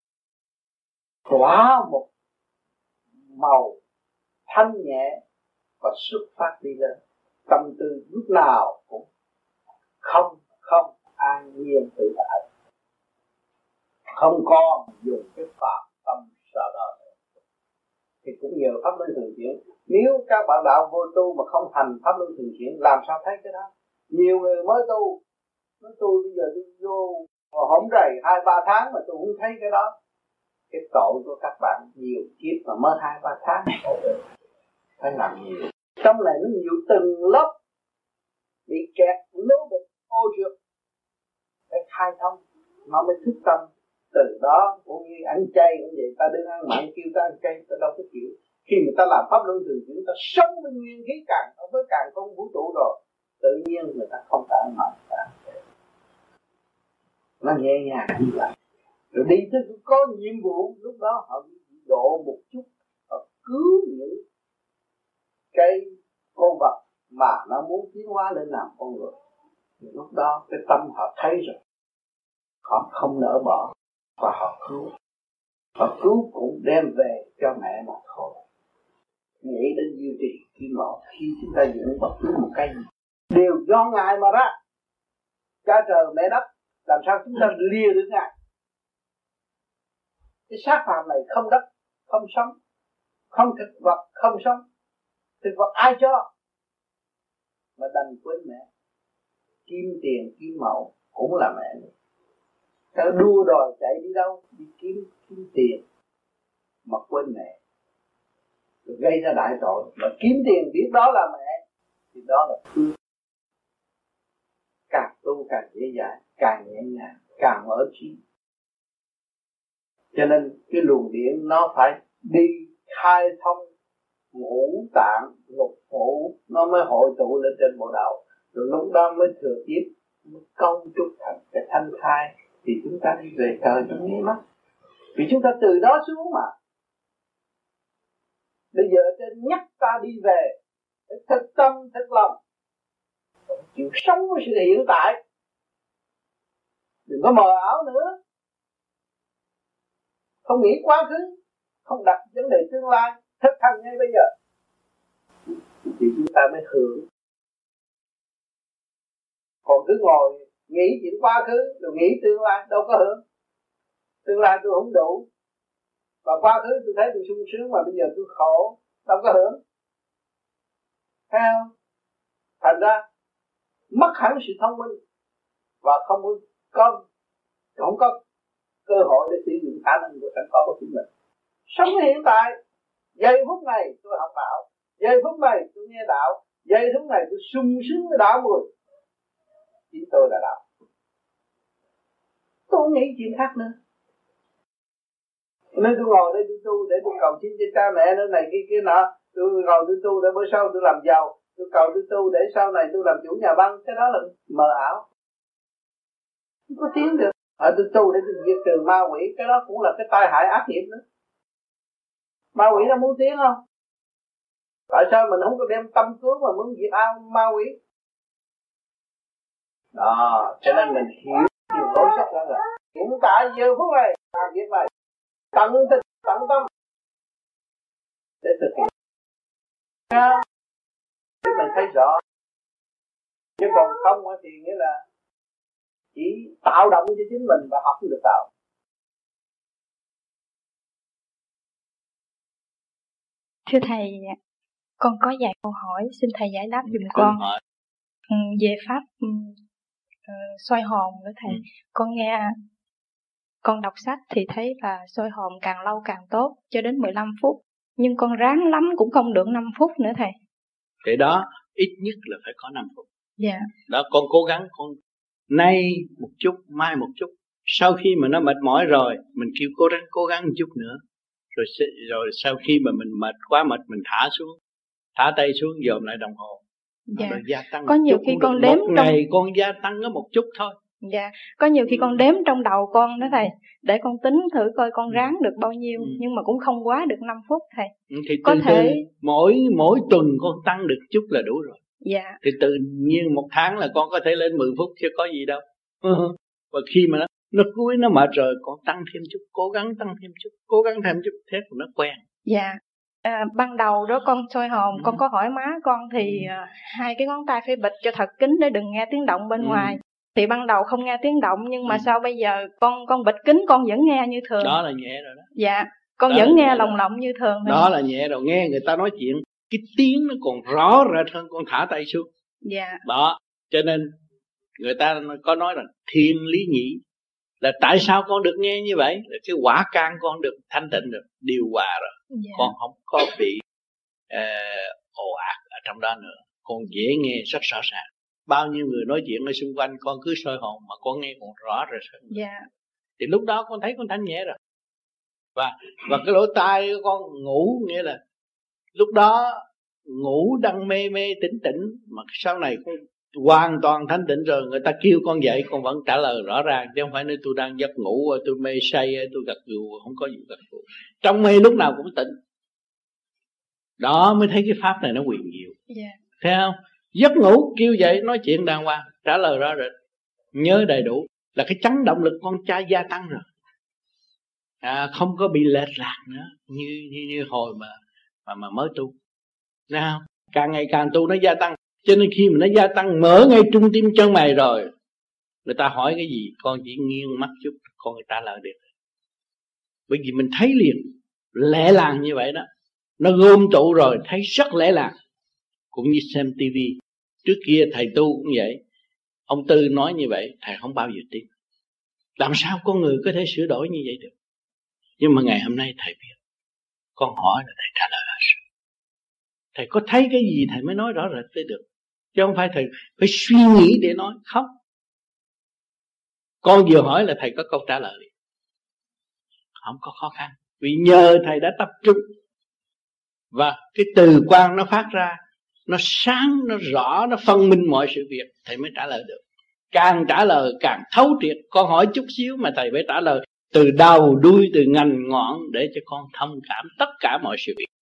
Tỏa một màu thanh nhẹ và xuất phát đi lên. Tâm tư lúc nào cũng không không an nhiên tự tại, không còn dùng cái pháp tâm sao đó nữa. Thì cũng nhờ pháp luân thường chuyển. Nếu các bạn đạo vô tu mà không hành pháp luân thường chuyển, làm sao thấy cái đó? Nhiều người mới tu, nói tôi bây giờ tôi vô hổng rầy hai ba tháng mà tôi không thấy cái đó. Cái tội của các bạn nhiều kiếp mà mới hai ba tháng phải làm nhiều. Trong này nó nhiều từng lớp bị kẹt lố bịch ô trượt, phải khai thông nó mới thức tâm. Từ đó cũng như ăn chay cũng vậy, ta đừng ăn mặn kêu ta ăn chay, ta đâu có chịu. Khi người ta làm pháp luân thường chuyển, ta sống với nguyên khí càng với càng không vũ trụ rồi, tự nhiên người ta không phải ăn mặn, ta ăn chay. Nó nhẹ nhàng như vậy. Rồi đi tới có nhiệm vụ, lúc đó họ độ một chút, họ cứu những cái con vật mà nó muốn tiến hóa lên làm con người. Thì lúc đó cái tâm họ thấy rồi, họ không nỡ bỏ và họ cứu. Họ cứu cũng đem về cho mẹ mà thôi. Nghĩ đến duy trì khi mà khi chúng ta dựng bất cứ một cái gì đều do Ngài mà ra. Cha trời mẹ đất, làm sao chúng ta lìa được Ngài? Cái xác phàm này không đất, không sống, không thực vật, không sống. Thực vật ai cho? Mà đành quên mẹ. Kim tiền, kim mẫu cũng là mẹ nữa. Cái đua đòi chạy đi đâu? Đi kiếm, kiếm tiền mà quên mẹ. Rồi gây ra đại tội. Mà kiếm tiền biết đó là mẹ thì đó là thương. Càng tu càng dễ dàng, càng nhẹ nhàng, càng mở trí. Cho nên cái luồng điển nó phải đi khai thông ngũ tạng lục phủ, nó mới hội tụ lên trên bộ đầu. Rồi lúc đó mới thừa tiếp, mới công trúc thành cái thanh khai. Thì chúng ta đi về trời trong nháy mắt. Vì chúng ta từ đó xuống mà. Bây giờ trên nhắc ta đi về, phải thực tâm, thực lòng, chịu sống với sự hiện tại. Đừng có mờ ảo nữa. Không nghĩ quá khứ, không đặt vấn đề tương lai, thực hành ngay bây giờ. Thì chúng ta mới hưởng. Còn cứ ngồi nghĩ chuyện quá khứ rồi nghĩ tương lai đâu có hưởng. Tương lai tôi không đủ, và quá khứ tôi thấy tôi sung sướng mà bây giờ tôi khổ, đâu có hưởng. Thấy không? Thành ra mất hẳn sự thông minh và không có không có cơ hội để sử dụng khả năng của sẵn có của chính mình. Sống hiện tại, giây phút này tôi học đạo Giây phút này tôi nghe đạo, giây phút này tôi sung sướng với đạo mùi, chính tôi là đạo. Tôi không nghĩ chuyện khác nữa. Nên tôi ngồi đây tôi tu để tôi cầu xin cho cha mẹ nữa này kia kia nọ. Tôi cầu tôi tu để bữa sau tôi làm giàu. Tôi cầu tôi tu để sau này tôi làm chủ nhà băng. Cái đó là mờ ảo, không có tiến được. Ở tôi tu để tôi diệt trừ ma quỷ. Cái đó cũng là cái tai hại ác nghiệp nữa. Ma quỷ nó muốn tiến không? Tại sao mình không có đem tâm cứu mà muốn diệt ao ma quỷ? Đó, cho nên mình hiểu điều lối sắc đó là hiện tại giờ phút này làm việc này tận tình tận tâm để thực hiện, để mình thấy rõ. Chứ còn không thì nghĩa là chỉ tạo động cho chính mình và học không được tạo. Thưa thầy, con có vài câu hỏi xin thầy giải đáp giùm con. Ừ, về pháp uh, soi hồn nữa thầy. Ừ. Con nghe con đọc sách thì thấy là soi hồn càng lâu càng tốt, cho đến mười lăm phút. Nhưng con ráng lắm cũng không được năm phút nữa thầy. Cái đó ít nhất là phải có năm phút. Dạ. Đó, con cố gắng, con nay một chút, mai một chút. Sau khi mà nó mệt mỏi rồi, mình kêu cố gắng cố gắng một chút nữa. Rồi rồi sau khi mà mình mệt quá mệt mình thả xuống, thả tay xuống dòm lại đồng hồ. Dạ. Rồi gia tăng có nhiều khi con đếm một trong... ngày con gia tăng có một chút thôi. Dạ, có nhiều khi con đếm trong đầu con đó thầy, để con tính thử coi con ráng được bao nhiêu, ừ. nhưng mà cũng không quá được năm phút thầy. Thì có từ thể từ, mỗi mỗi tuần con tăng được chút là đủ rồi. Dạ. Thì tự nhiên một tháng là con có thể lên mười phút chứ có gì đâu. Và khi mà nó nó cuối nó mệt rồi con tăng thêm chút, cố gắng tăng thêm chút, cố gắng thêm chút, thế nó quen. Dạ. À, ban đầu đó con soi hồn, ừ. con có hỏi má con thì ừ. uh, hai cái ngón tay phải bịt cho thật kín để đừng nghe tiếng động bên ừ. ngoài. Thì ban đầu không nghe tiếng động, nhưng mà ừ. sao bây giờ con con bịt kín con vẫn nghe như thường. Đó là nhẹ rồi đó. Dạ, con đó vẫn nghe lồng lộng như thường. Đó là nhẹ rồi, nghe người ta nói chuyện cái tiếng nó còn rõ rệt hơn con thả tay xuống. Dạ. Đó, cho nên người ta có nói là thiên lý nhĩ, là tại sao con được nghe như vậy, là cái quả can con được thanh tịnh được, điều hòa rồi. Dạ. Con không có bị uh, ồ ạt ở trong đó nữa, con dễ nghe rất rõ ràng. Bao nhiêu người nói chuyện ở xung quanh con cứ soi hồn mà con nghe còn rõ rồi. Dạ. Thì lúc đó con thấy con thanh nhẹ rồi. Và và cái lỗ tai của con ngủ, nghĩa là lúc đó ngủ đang mê mê tỉnh tỉnh, mà sau này con hoàn toàn thanh tịnh rồi, người ta kêu con dậy con vẫn trả lời rõ ràng, chứ không phải nói tôi đang giấc ngủ, tôi mê say, tôi gật gù, không có gì gật gù. Trong mê lúc nào cũng tỉnh. Đó mới thấy cái pháp này nó quyền diệu. Yeah. Thấy không? Giấc ngủ kêu dậy nói chuyện đàng hoàng, trả lời rõ rệt, nhớ đầy đủ, là cái chấn động lực con trai gia tăng rồi. À, không có bị lệch lạc nữa như như, như hồi mà mà mà mới tu. Nào, càng ngày càng tu nó gia tăng, cho nên khi mà nó gia tăng mở ngay trung tim chân mày rồi, người ta hỏi cái gì con chỉ nghiêng mắt chút con người ta lời được. Bởi vì mình thấy liền lẽ làng như vậy đó, nó gom tụ rồi thấy rất lẽ làng. Cũng như xem tivi, trước kia thầy tu cũng vậy, ông Tư nói như vậy thầy không bao giờ tin. Làm sao con người có thể sửa đổi như vậy được? Nhưng mà ngày hôm nay thầy biết, con hỏi là thầy trả lời hết. Thầy có thấy cái gì thầy mới nói rõ rệt tới được, chứ không phải thầy phải suy nghĩ để nói. Không, con vừa hỏi là thầy có câu trả lời, không có khó khăn, vì nhờ thầy đã tập trung và cái từ quan nó phát ra, nó sáng, nó rõ, nó phân minh mọi sự việc, thầy mới trả lời được. Càng trả lời càng thấu triệt. Con hỏi chút xíu mà thầy phải trả lời từ đầu đuôi, từ ngành ngọn, để cho con thông cảm tất cả mọi sự việc.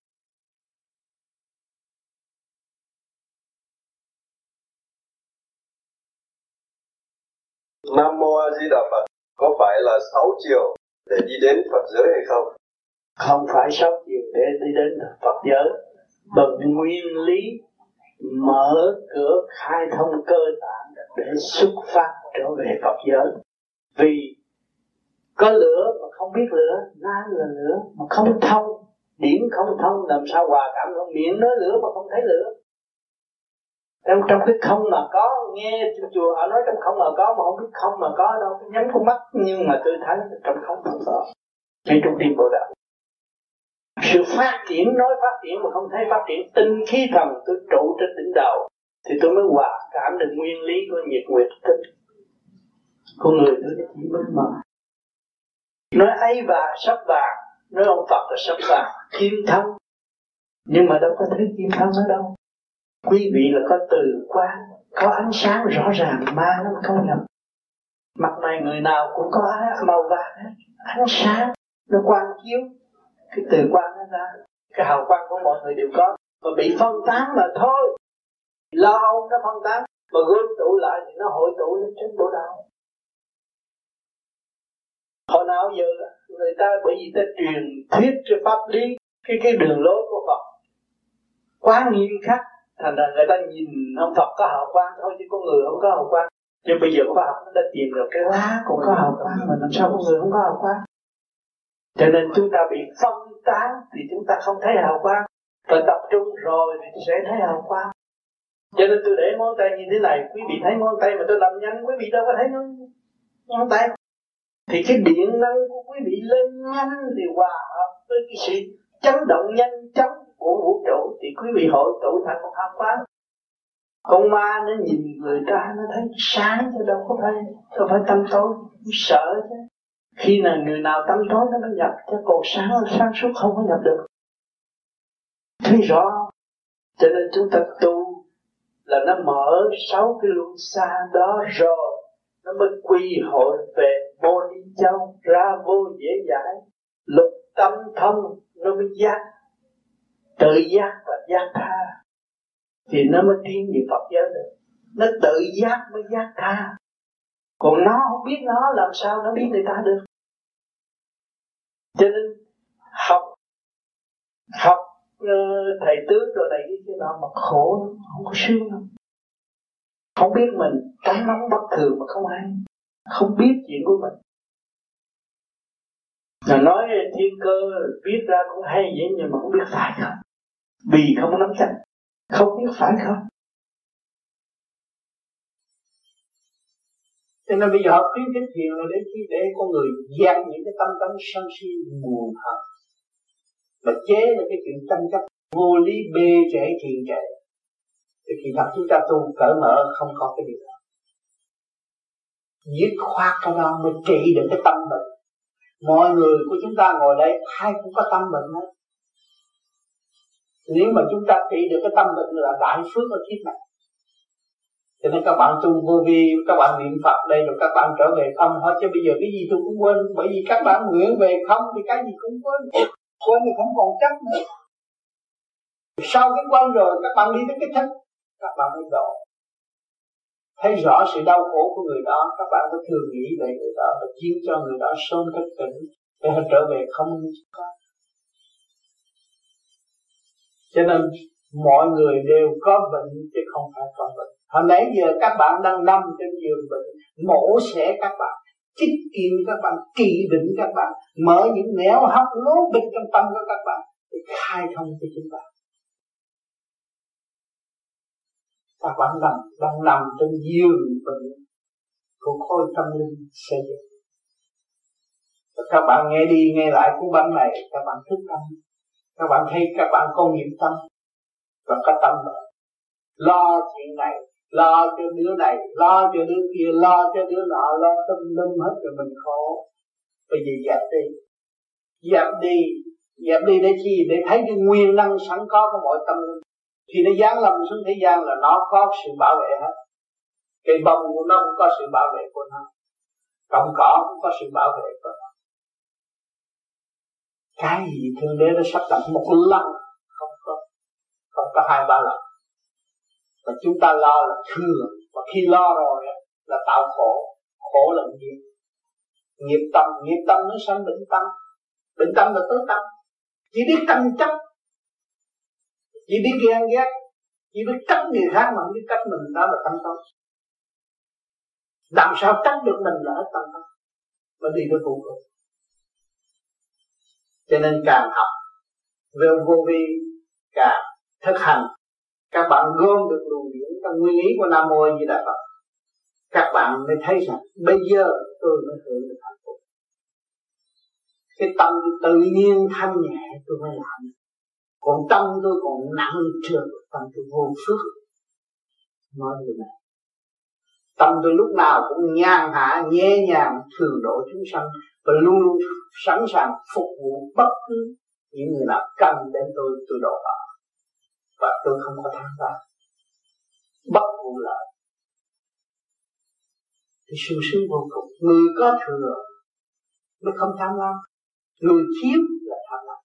Nam Mô A Di Đà Phật. Có phải là sáu chiều để đi đến Phật giới hay không? Không phải sáu chiều để đi đến Phật giới, bằng nguyên lý mở cửa khai thông cơ tạng để xuất phát trở về Phật giới. Vì có lửa mà không biết lửa, nan là lửa mà không thông, điển không thông, làm sao hòa cảm không? Miệng nói lửa mà không thấy lửa. Trong, trong cái không mà có, nghe chùa họ nói trong không mà có, mà không biết không mà có đâu, tôi nhắm con mắt nhưng mà tôi thấy trong không không có. Ngay trong tim Bồ Đạo. Sự phát triển, nói phát triển mà không thấy phát triển. Tinh khí thần tôi trụ trên đỉnh đầu thì tôi mới hòa cảm được nguyên lý của nhiệt nguyệt tích. Con người tôi chỉ mới mở. Nói ấy và sắp vàng, nói ông Phật là sắp vàng, kim thân. Nhưng mà đâu có thấy kim thân ở đâu. Quý vị là có từ quan, có ánh sáng rõ ràng mà nó không nhập. Mặt này người nào cũng có màu vàng, ánh sáng, nó quang chiếu. Cái từ quan nó ra, cái hào quang của mọi người đều có. Mà bị phân tán mà thôi. Lo âu nó phân tán, mà gom tụ lại thì nó hội tụ lên trên bộ đầu. Hồi nào giờ người ta bởi vì ta truyền thuyết cho pháp lý, cái cái đường lối của Phật quá nghiêm khắc, thành ra người ta nhìn ông Phật có hào quang thôi chứ con người không có hào quang. Nhưng bây giờ khoa học nó đã tìm được cái lá cũng có hào quang, mà làm sao con người không có hào quang? Cho nên chúng ta bị phân tán thì chúng ta không thấy hào quang. Phải tập trung rồi thì sẽ thấy hào quang. Cho nên tôi để ngón tay như thế này, quý vị thấy ngón tay mà tôi làm nhanh, quý vị đâu có thấy ngón tay. Thì cái điện năng của quý vị lên nhanh thì hòa hợp với cái sự chấn động nhanh chóng của vũ trụ thì quý vị hội tụ thành một hào quang. Con ma nó nhìn người ta nó thấy sáng chứ đâu có phải đâu phải tâm tối, sợ chứ. Khi nào người nào tâm tối nó mới nhập, chứ còn sáng sáng suốt không có nhập được. Thấy rõ. Cho nên chúng ta tu là nó mở sáu cái luân xa đó rồi nó mới quy hội về Mô Ni Châu, ra vô dễ giải, lục tâm thông nó mới giác, tự giác và giác tha thì nó mới tiến về Phật giới được. Nó tự giác mới giác tha, còn nó không biết nó làm sao nó biết người ta được. Cho nên học học uh, thầy tướng rồi này cái đó mà khổ lắm, không có sướng đâu. Không biết mình trống nóng bất thường mà không hay, không biết chuyện của mình. Là nói thiên cơ viết ra cũng hay vậy nhưng mà không biết phải không, vì không nắm chắc, không biết phải không. Cho nên bây giờ họ khuyến khích thiền là để chi? Để con người dẹp những cái tâm tánh sân si buồn hận, và chế là cái chuyện tranh chấp vô lý bê trễ thiền trệ. Thì khi thật chúng ta tu cởi mở không có cái điều đó. Dứt khoát cái đó mới trị được cái tâm bệnh. Mọi người của chúng ta ngồi đây ai cũng có tâm bệnh hết. Nếu mà chúng ta trị được cái tâm bệnh là đại phước ở kiếp này. Cho nên các bạn tu vô vi, các bạn niệm Phật đây rồi các bạn trở về không hết. Chứ bây giờ cái gì tôi cũng quên. Bởi vì các bạn nguyện về không thì cái gì cũng quên. Quên thì không còn chắc nữa. Sau cái quên rồi các bạn đi tới cái thích, các bạn mới độ. Thấy rõ sự đau khổ của người đó, các bạn có thường nghĩ về người đó và chiếu cho người đó sớm thức tỉnh để họ trở về không như chúng ta. Cho nên mọi người đều có bệnh chứ không phải có bệnh. Hồi nãy giờ các bạn đang nằm trên giường bệnh, mổ xẻ các bạn, chích kim các bạn, trị bệnh các bạn, mở những nẻo hấp lố bệnh trong tâm của các bạn để khai thông cho chúng ta. Các bạn nằm, đang nằm trên giường bệnh của khối tâm linh xây dựng. Các bạn nghe đi nghe lại cuốn băng này, các bạn thức tâm, các bạn thấy các bạn có nghiệp tâm và có tâm đó. Lo chuyện này, lo cho đứa này, lo cho đứa kia, lo cho đứa nọ, lo tâm lâm hết rồi mình khổ. Bây giờ dẹp đi, dẹp đi, dẹp đi để chi? Để thấy cái nguyên năng sẵn có của mọi tâm linh. Khi nó giáng lâm xuống thế gian là nó có sự bảo vệ hết. Cây bông của nó cũng có sự bảo vệ của nó, cọng cỏ cũng có sự bảo vệ của nó. Cái gì Thượng Đế nó sắp đặt một lần, không có, không có hai ba lần. Và chúng ta lo là thường, và khi lo rồi là tạo khổ, khổ là nghiệp, nghiệp tâm, nghiệp tâm nó sanh bệnh tâm, bệnh tâm là tối tâm. Chỉ biết tranh chấp, chỉ biết ghen ghét, chỉ biết trách người khác mà không biết trách mình, đó là tâm tối. Làm sao trách được mình là hết tâm tối, mà đi tới vô cùng. Cho nên càng học về vô vi, càng thực hành, các bạn gom được luồng điển trong nguyên lý của Nam Mô A Di Đà Phật, các bạn mới thấy rằng bây giờ tôi mới hưởng được hạnh phúc. Cái tâm tự nhiên thanh nhẹ tôi mới làm. Còn tâm tôi còn nặng trược, tâm tôi vô phước. Nói như này, tâm tôi lúc nào cũng nhàn hạ, nhẹ nhàng, thường độ chúng sanh và luôn luôn sẵn sàng phục vụ bất cứ những người nào cần đến tôi, tôi độ họ. Và tôi không có tham lam, bất vụ lợi, thì sung sướng vô cùng. Người có thừa mới không tham lam, người thiếu là tham lam.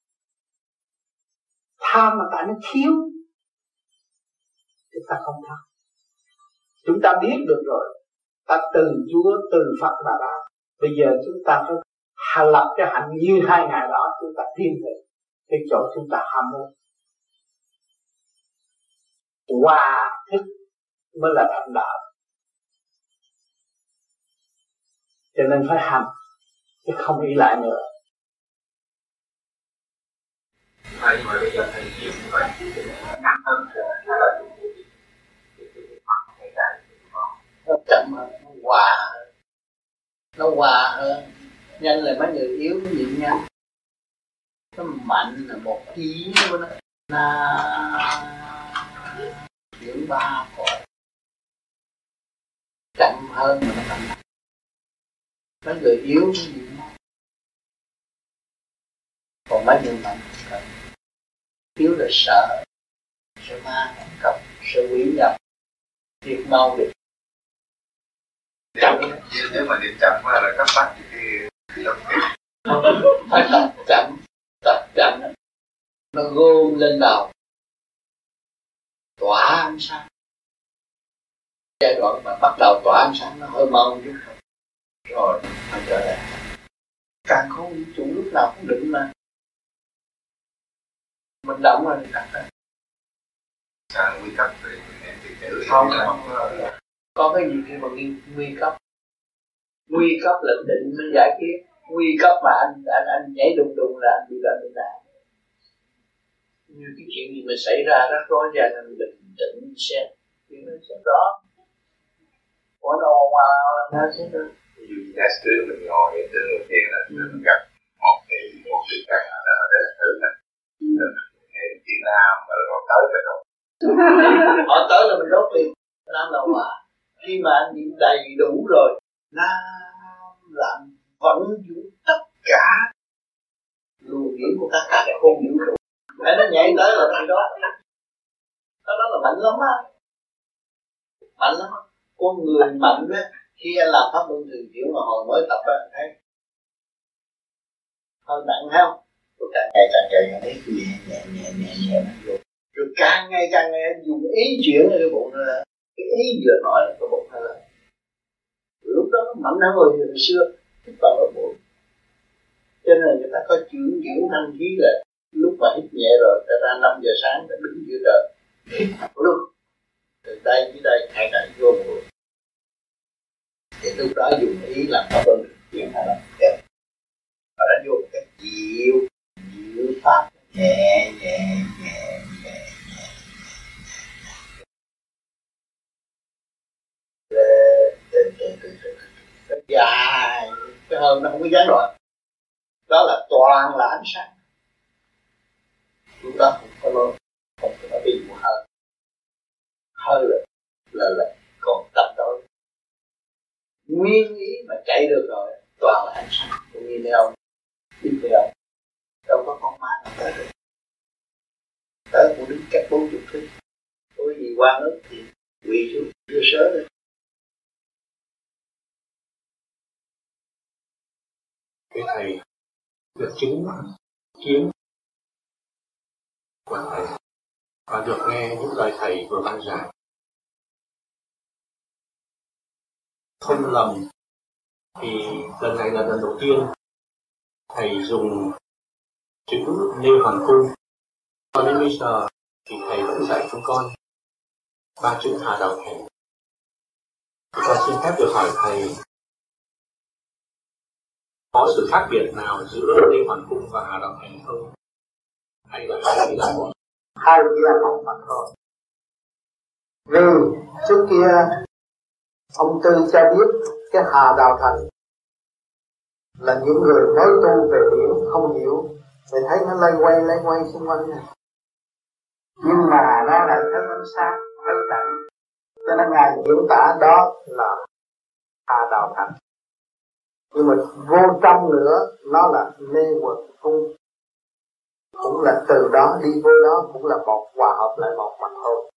Tham mà tại nó thiếu, chúng ta không tham. Chúng ta biết được rồi, ta từ Chúa, từ Phật mà ra. Bây giờ chúng ta phải hà lập cái hạnh như hai ngày đó, chúng ta tiến về cái chỗ chúng ta ham muốn. Hòa thức mới là thành đạo. Cho nên phải hành, chứ không ý lại nữa. Thầy mà bây giờ thầy chịu như vậy, nặng hơn hay là nó chậm hơn, nó hòa hơn, nó hòa hơn, nhân là mấy người yếu nó nhịn nhanh, nó mạnh là một ý của nó, na chuyển ba cõi, chậm hơn mà nó mạnh. Mấy người yếu nó nhịn nhanh, còn mấy người mạnh cần yếu là sợ, sợ ma, cọc, sợ quỷ nhập, thiệt mau được. Chậm. Nếu mà điểm chậm quá là các bác thì thì không kịp. Phải tập chậm, tập chậm nó gom lên đầu, tỏa ánh sáng. Giai đoạn mà bắt đầu tỏa ánh sáng nó hơi mau chút thôi, rồi phải trở lại. Càng không vũ trụ lúc nào cũng định mà mình động rồi thì đặt ra. Sao nguy cấp thì em thì tự không có có cái gì khi mà nguy, nguy cấp. Nguy cấp là định mới giải quyết. Nguy cấp mà anh anh anh nhảy đùng đùng là anh bị bệnh bị nạn. Như cái chuyện gì mà xảy ra rắc rối ra nên bình tĩnh xem chuyện nó sẽ rõ. Có nó ồn ào nó sẽ được. Dù giả sử mình ngồi ở trên đầu tiên là mình gặp một cái một cái căn ở đó để là thử này. Chị Nam mà rồi tới rồi đâu. Họ tới là mình đốt liền. Nam là quả. Khi mà anh bị đầy đủ rồi, Nam làm vận dụng tất cả luồng điển của tất cả các khôn vũ trụ. Để nó nhảy tới là cái đó. Cái đó là mạnh lắm á. Mạnh lắm á. Con người mạnh á, khi anh làm pháp luân thường chuyển mà hồi mới tập á, thấy hơi nặng không? Rồi càng ngày càng ngày thấy nhẹ nhẹ nhẹ nhẹ nhẹ rồi. Rồi càng ngày càng ngày dùng ý chuyển ở cái bụng là cái ý vừa nói là cái bụng hay là lúc đó nó mạnh hơn hồi xưa hít vào ở bụng. Cho nên người ta có chuyển chuyển thanh khí là lúc mà hít nhẹ rồi ta ra năm giờ sáng ta đứng giữa trời hít luôn từ đây tới đây hai cái vô bụng. Thì lúc đó dùng ý làm pháp luân chuyển hay là đẹp. Và nó vô một cách dịu dịu pháp nhẹ nhẹ nhẹ nhẹ nhẹ từ từ từ từ nó dài cái hơi nó không có gián đoạn. Đó là toàn là ánh sáng. Lúc đó không có lối, không có nói bị một hơi. Hơi là là là còn tập đó. Nguyên ý mà chạy được rồi toàn là ánh sáng. Cũng như theo đi theo đâu có con ma nào tới được. Tới cũng đứng cách bốn chục thước. Có gì qua nước thì quỳ xuống đưa sớ lên. Cái thầy được chứng kiến của thầy và được nghe những lời thầy vừa ban giảng. Không lầm thì lần này là lần đầu tiên thầy dùng chữ Lê Hoàng Cung. Cho đến bây giờ thì thầy vẫn dạy chúng con ba chữ Hà Đạo Thành. Con xin phép được hỏi thầy, có sự khác biệt nào giữa Lê Hoàng Cung và Hà Đạo Thành không? Hay là hai chỉ là một? Hai chỉ là một mà thôi. Vì trước kia ông Tư cho biết cái Hà Đạo Thành là những người mới tu về điển không hiểu, thì thấy nó lay quay lay quay xung quanh này. Nhưng mà nó là thấy ánh sáng, thấy tận, cho nên Ngài diễn tả đó là Hà Đạo Thành. Nhưng mà vô trong nữa nó là mê quật cung, cũng là từ đó đi vô đó cũng là một hòa hợp lại một mặt thôi.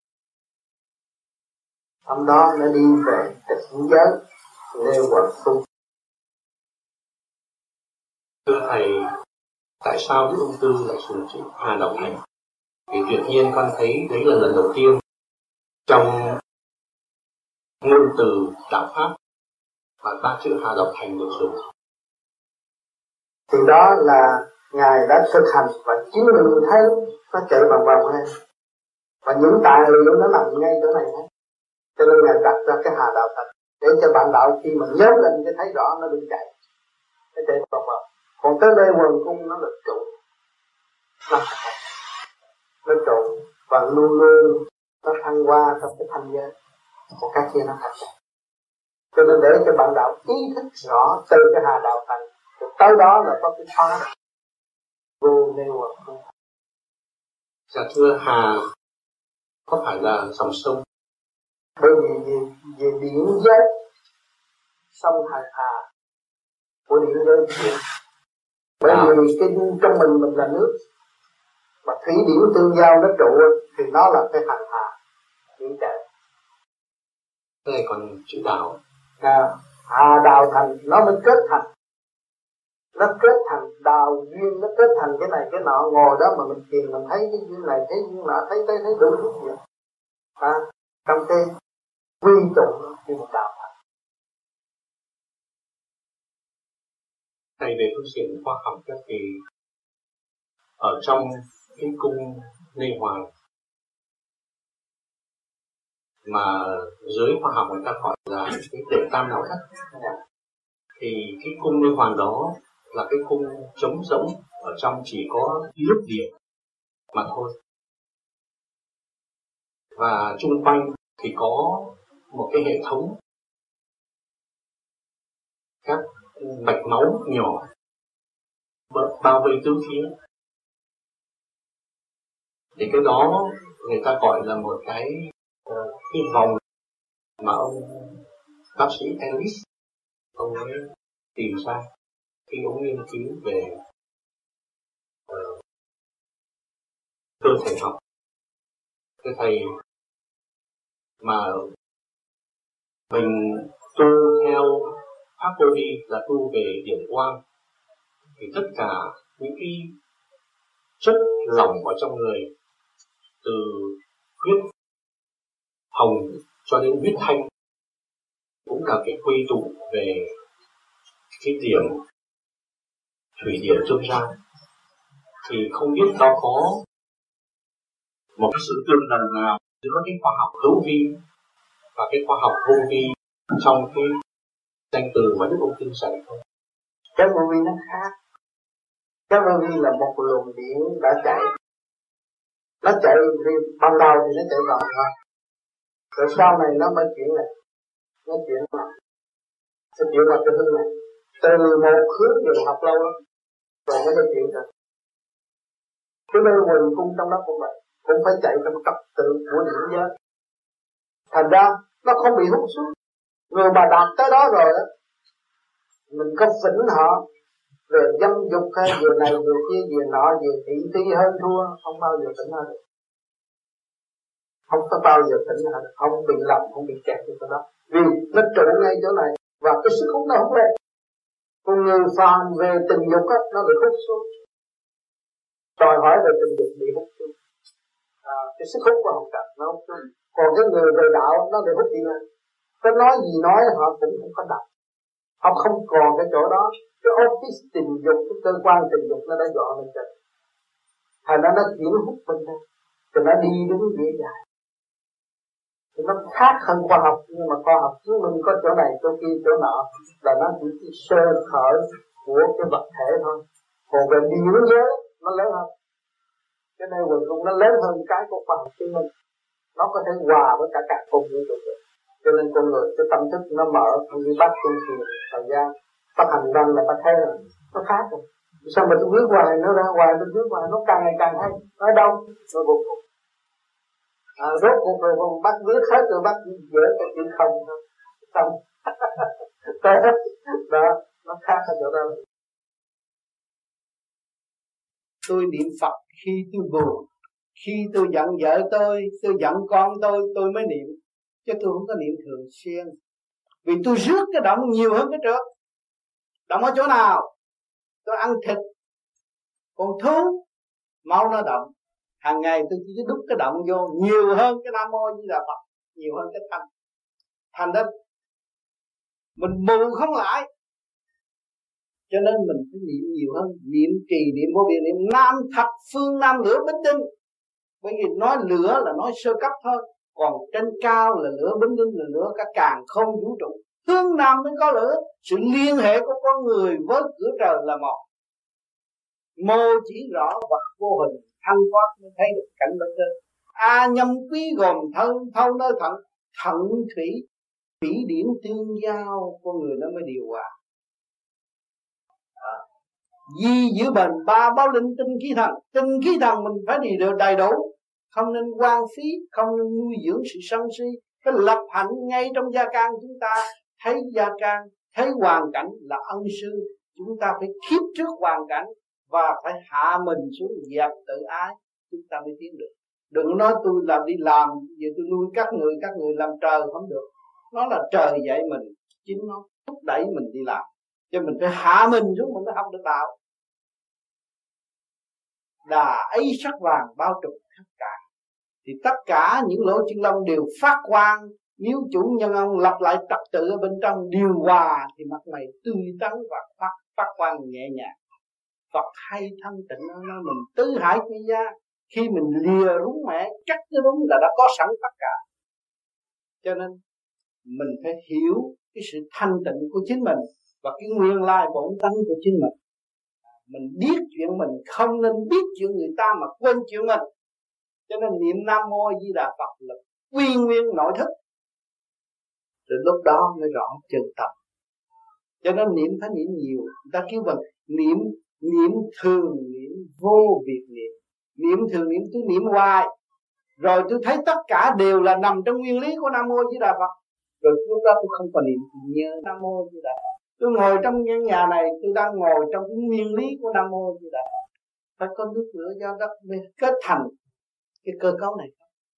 Trong đó nó đi về tịch giới mê quật cung. Thưa thầy, tại sao Đức Ông Tư lại sử dụng Hà Đạo Thành? Thì tuyệt nhiên con thấy đấy là lần đầu tiên trong ngôn từ đạo pháp và ba chữ Hà Đạo Thành được dùng. Thì đó là Ngài đã thực hành và chính mình thấy nó chạy vòng vòng này. Và những tài liệu nó nằm ngay chỗ này hết. Cho nên Ngài đặt ra cái Hà Đạo Thành để cho bạn đạo khi mà nhớ lên cái thấy rõ nó đừng chạy. Nó chạy vòng vòng. Còn tới đây quần cung nó là trụ. Nó, nó trụ và luôn luôn nó thăng hoa trong cái thanh giới. Còn các kia nó thành. Cho nên để cho bạn đạo ý thức rõ từ cái Hà Đạo Thành, rồi tới đó là có cái phá vô nêu hoặc. Dạ thưa, Hà có phải là dòng sông? Bởi vì về, về điển giới sông Hà Hà của điển giới chuyện. Bởi à. vì cái trong mình mình là nước, mà thủy điển tương giao nó trụ thì nó là cái hành hà điển chạy. Cái này còn chữ đạo. À, Hà Đạo Thành nó mới kết thành, nó kết thành đào duyên, nó kết thành cái này cái nọ. Ngồi đó mà mình thiền mình thấy cái duyên này thấy duyên nọ, thấy thấy thấy đủ thứ gì à, trong cái quy tụ như một đạo thành. Thầy về phương diện khoa học thì ở trong cái cung Lê Hoàng mà giới khoa học người ta gọi là cái đệ tam đạo thất, thì cái cung Lê Hoàng đó là cái cung trống rỗng, ở trong chỉ có nước điện mà thôi, và chung quanh thì có một cái hệ thống các mạch máu nhỏ bao vây tứ phía. Thì cái đó người ta gọi là một cái cái vòng mà ông bác sĩ Ellis ông ấy tìm ra khi ông nghiên cứu về uh, cơ thể học. Thưa thầy, mà mình tu theo pháp vô vi là tu về điển quang, thì tất cả những cái chất lỏng ở trong người từ huyết hồng cho đến huyết thanh cũng là cái quy tụ về cái điểm thủy điển trung gian. Thì không biết nó có một cái sự tương đồng nào giữa cái khoa học hữu vi và cái khoa học vô vi trong cái danh từ mà Đức Ông Tư dạy không? Cái vô vi nó khác. Cái vô vi là một luồng điển đã chạy. Nó chạy vì ban đầu thì nó chạy vòng thôi, rồi sau này nó mới chuyển lại, nó chuyển lại, nó chuyển vào cái hướng này. Từ một hướng rồi học lâu lắm, rồi nó mới chuyển được. Cái nơi quần cung trong đó cũng vậy, cũng phải chạy trong trật tự của điển giới. Thành ra nó không bị hút xuống. Người mà đạt tới đó rồi đó, mình có phỉnh họ về dâm dục hay về này về kia về nọ về thị phi hơn thua, không bao giờ tỉnh hơn được. Không có bao giờ tỉnh hơn, không bị lầm, không bị kẹt trong đó. Vì nó trụ ngay chỗ này và cái sức hút nó không lên. Còn người phàm về tình dục á, nó bị hút xuống. Đòi hỏi về tình dục bị hút xuống. À, cái sức hút của hồng trần nó hút xuống. Còn cái người về đạo nó bị hút đi lên. Cái nói gì nói họ cũng không có đọc. Họ không còn cái chỗ đó. Cái office tình dục, cái cơ quan tình dục nó đã dọn lên trên. Thành ra nó chuyển hút bên đây. Rồi nó đi đến dễ dàng. Thì nó khác hơn khoa học. Nhưng mà khoa học chứng minh có chỗ này, chỗ kia, chỗ nọ. Là nó chỉ cái sơ khởi của cái vật thể thôi. Còn về điển giới nó lớn hơn. Cái này quần cũng nó lớn hơn cái của khoa học chứng minh. Nó có thể hòa với cả cả cùng như vậy. Cho nên con người cái tâm thức nó mở như bác tu thiền thời gian Phát hành văn là ta thấy rồi, nó khác rồi. Sao mà tôi viết hoài, nó ra hoài, tôi viết hoài, nó càng ngày càng hay. Nói đâu? Nó vô cùng. À, rốt cuộc rồi còn bắt viết hết rồi bắt dễ cái chữ không thôi. Xong. Đó, nó khác ở chỗ đó. Tôi niệm Phật khi tôi buồn, khi tôi giận vợ tôi, tôi giận con tôi, tôi mới niệm. Chứ tôi không có niệm thường xuyên. Vì tôi rước cái động nhiều hơn cái trước. Động ở chỗ nào? Tôi ăn thịt. Còn thú, máu nó động. Hàng ngày tôi chỉ đúc cái động vô nhiều hơn cái Nam Mô Di Đà Phật, nhiều hơn cái thanh. Thành đất mình bù không lại. Cho nên mình phải niệm nhiều hơn. Niệm trì, niệm vô biên, niệm nam thập phương nam lửa bính đinh. Bởi vì nói lửa là nói sơ cấp thôi. Còn trên cao là lửa bính đinh, là lửa cả càn không vũ trụ. Hướng nam mới có lửa. Sự liên hệ của con người với cửa trời là một. Mô chỉ rõ vật vô hình, thanh thoát mới thấy được cảnh bên trên. A nhâm quý gồm thân, thâu nơi thận, thận thủy, thủy điển tương giao, con người nó mới điều hòa. À. Di giữ bền ba báo linh tinh khí thần, tinh khí thần mình phải đi được đầy đủ, không nên hoang phí, không nên nuôi dưỡng sự sân si. Cái lập hạnh ngay trong gia can chúng ta, thấy gia can, thấy hoàn cảnh là ân sư, chúng ta phải khiếp trước hoàn cảnh và phải hạ mình xuống dẹp tự ái, chúng ta mới tiến được. Đừng nói tôi làm đi làm, giờ tôi nuôi các người, các người làm trời không được. Nó là trời dạy mình, chính nó thúc đẩy mình đi làm. Cho mình phải hạ mình xuống mình mới học được đạo. Đà ấy sắc vàng bao trùm khắp cả. Thì tất cả những lỗ chân lông đều phát quang. Nếu chủ nhân ông lập lại trật tự ở bên trong điều hòa thì mặt mày tươi tắn và phát, phát quang nhẹ nhàng. Phật hay thanh tịnh nói mình tứ hải quy gia. Khi mình lìa rúng mẹ, cắt cái rúng là đã có sẵn tất cả. Cho nên mình phải hiểu cái sự thanh tịnh của chính mình và cái nguyên lai bổn tánh của chính mình. Mình biết chuyện mình, không nên biết chuyện người ta mà quên chuyện mình. Cho nên niệm Nam Mô Di Đà Phật là quy nguyên nội thức. Rồi lúc đó mới rõ chân tâm. Cho nên niệm phải niệm nhiều. Người ta kêu bằng niệm, niệm thường, niệm vô việc niệm. Niệm thường niệm tôi niệm hoài. Rồi tôi thấy tất cả đều là nằm trong nguyên lý của Nam Mô Di Đà Phật. Rồi lúc đó tôi không còn niệm, tôi nhớ Nam Mô Di Đà Phật. Tôi ngồi trong căn nhà này, tôi đang ngồi trong cái nguyên lý của Nam Mô Di Đà Phật. Phải có nước lửa do đất kết thành cái cơ cấu này.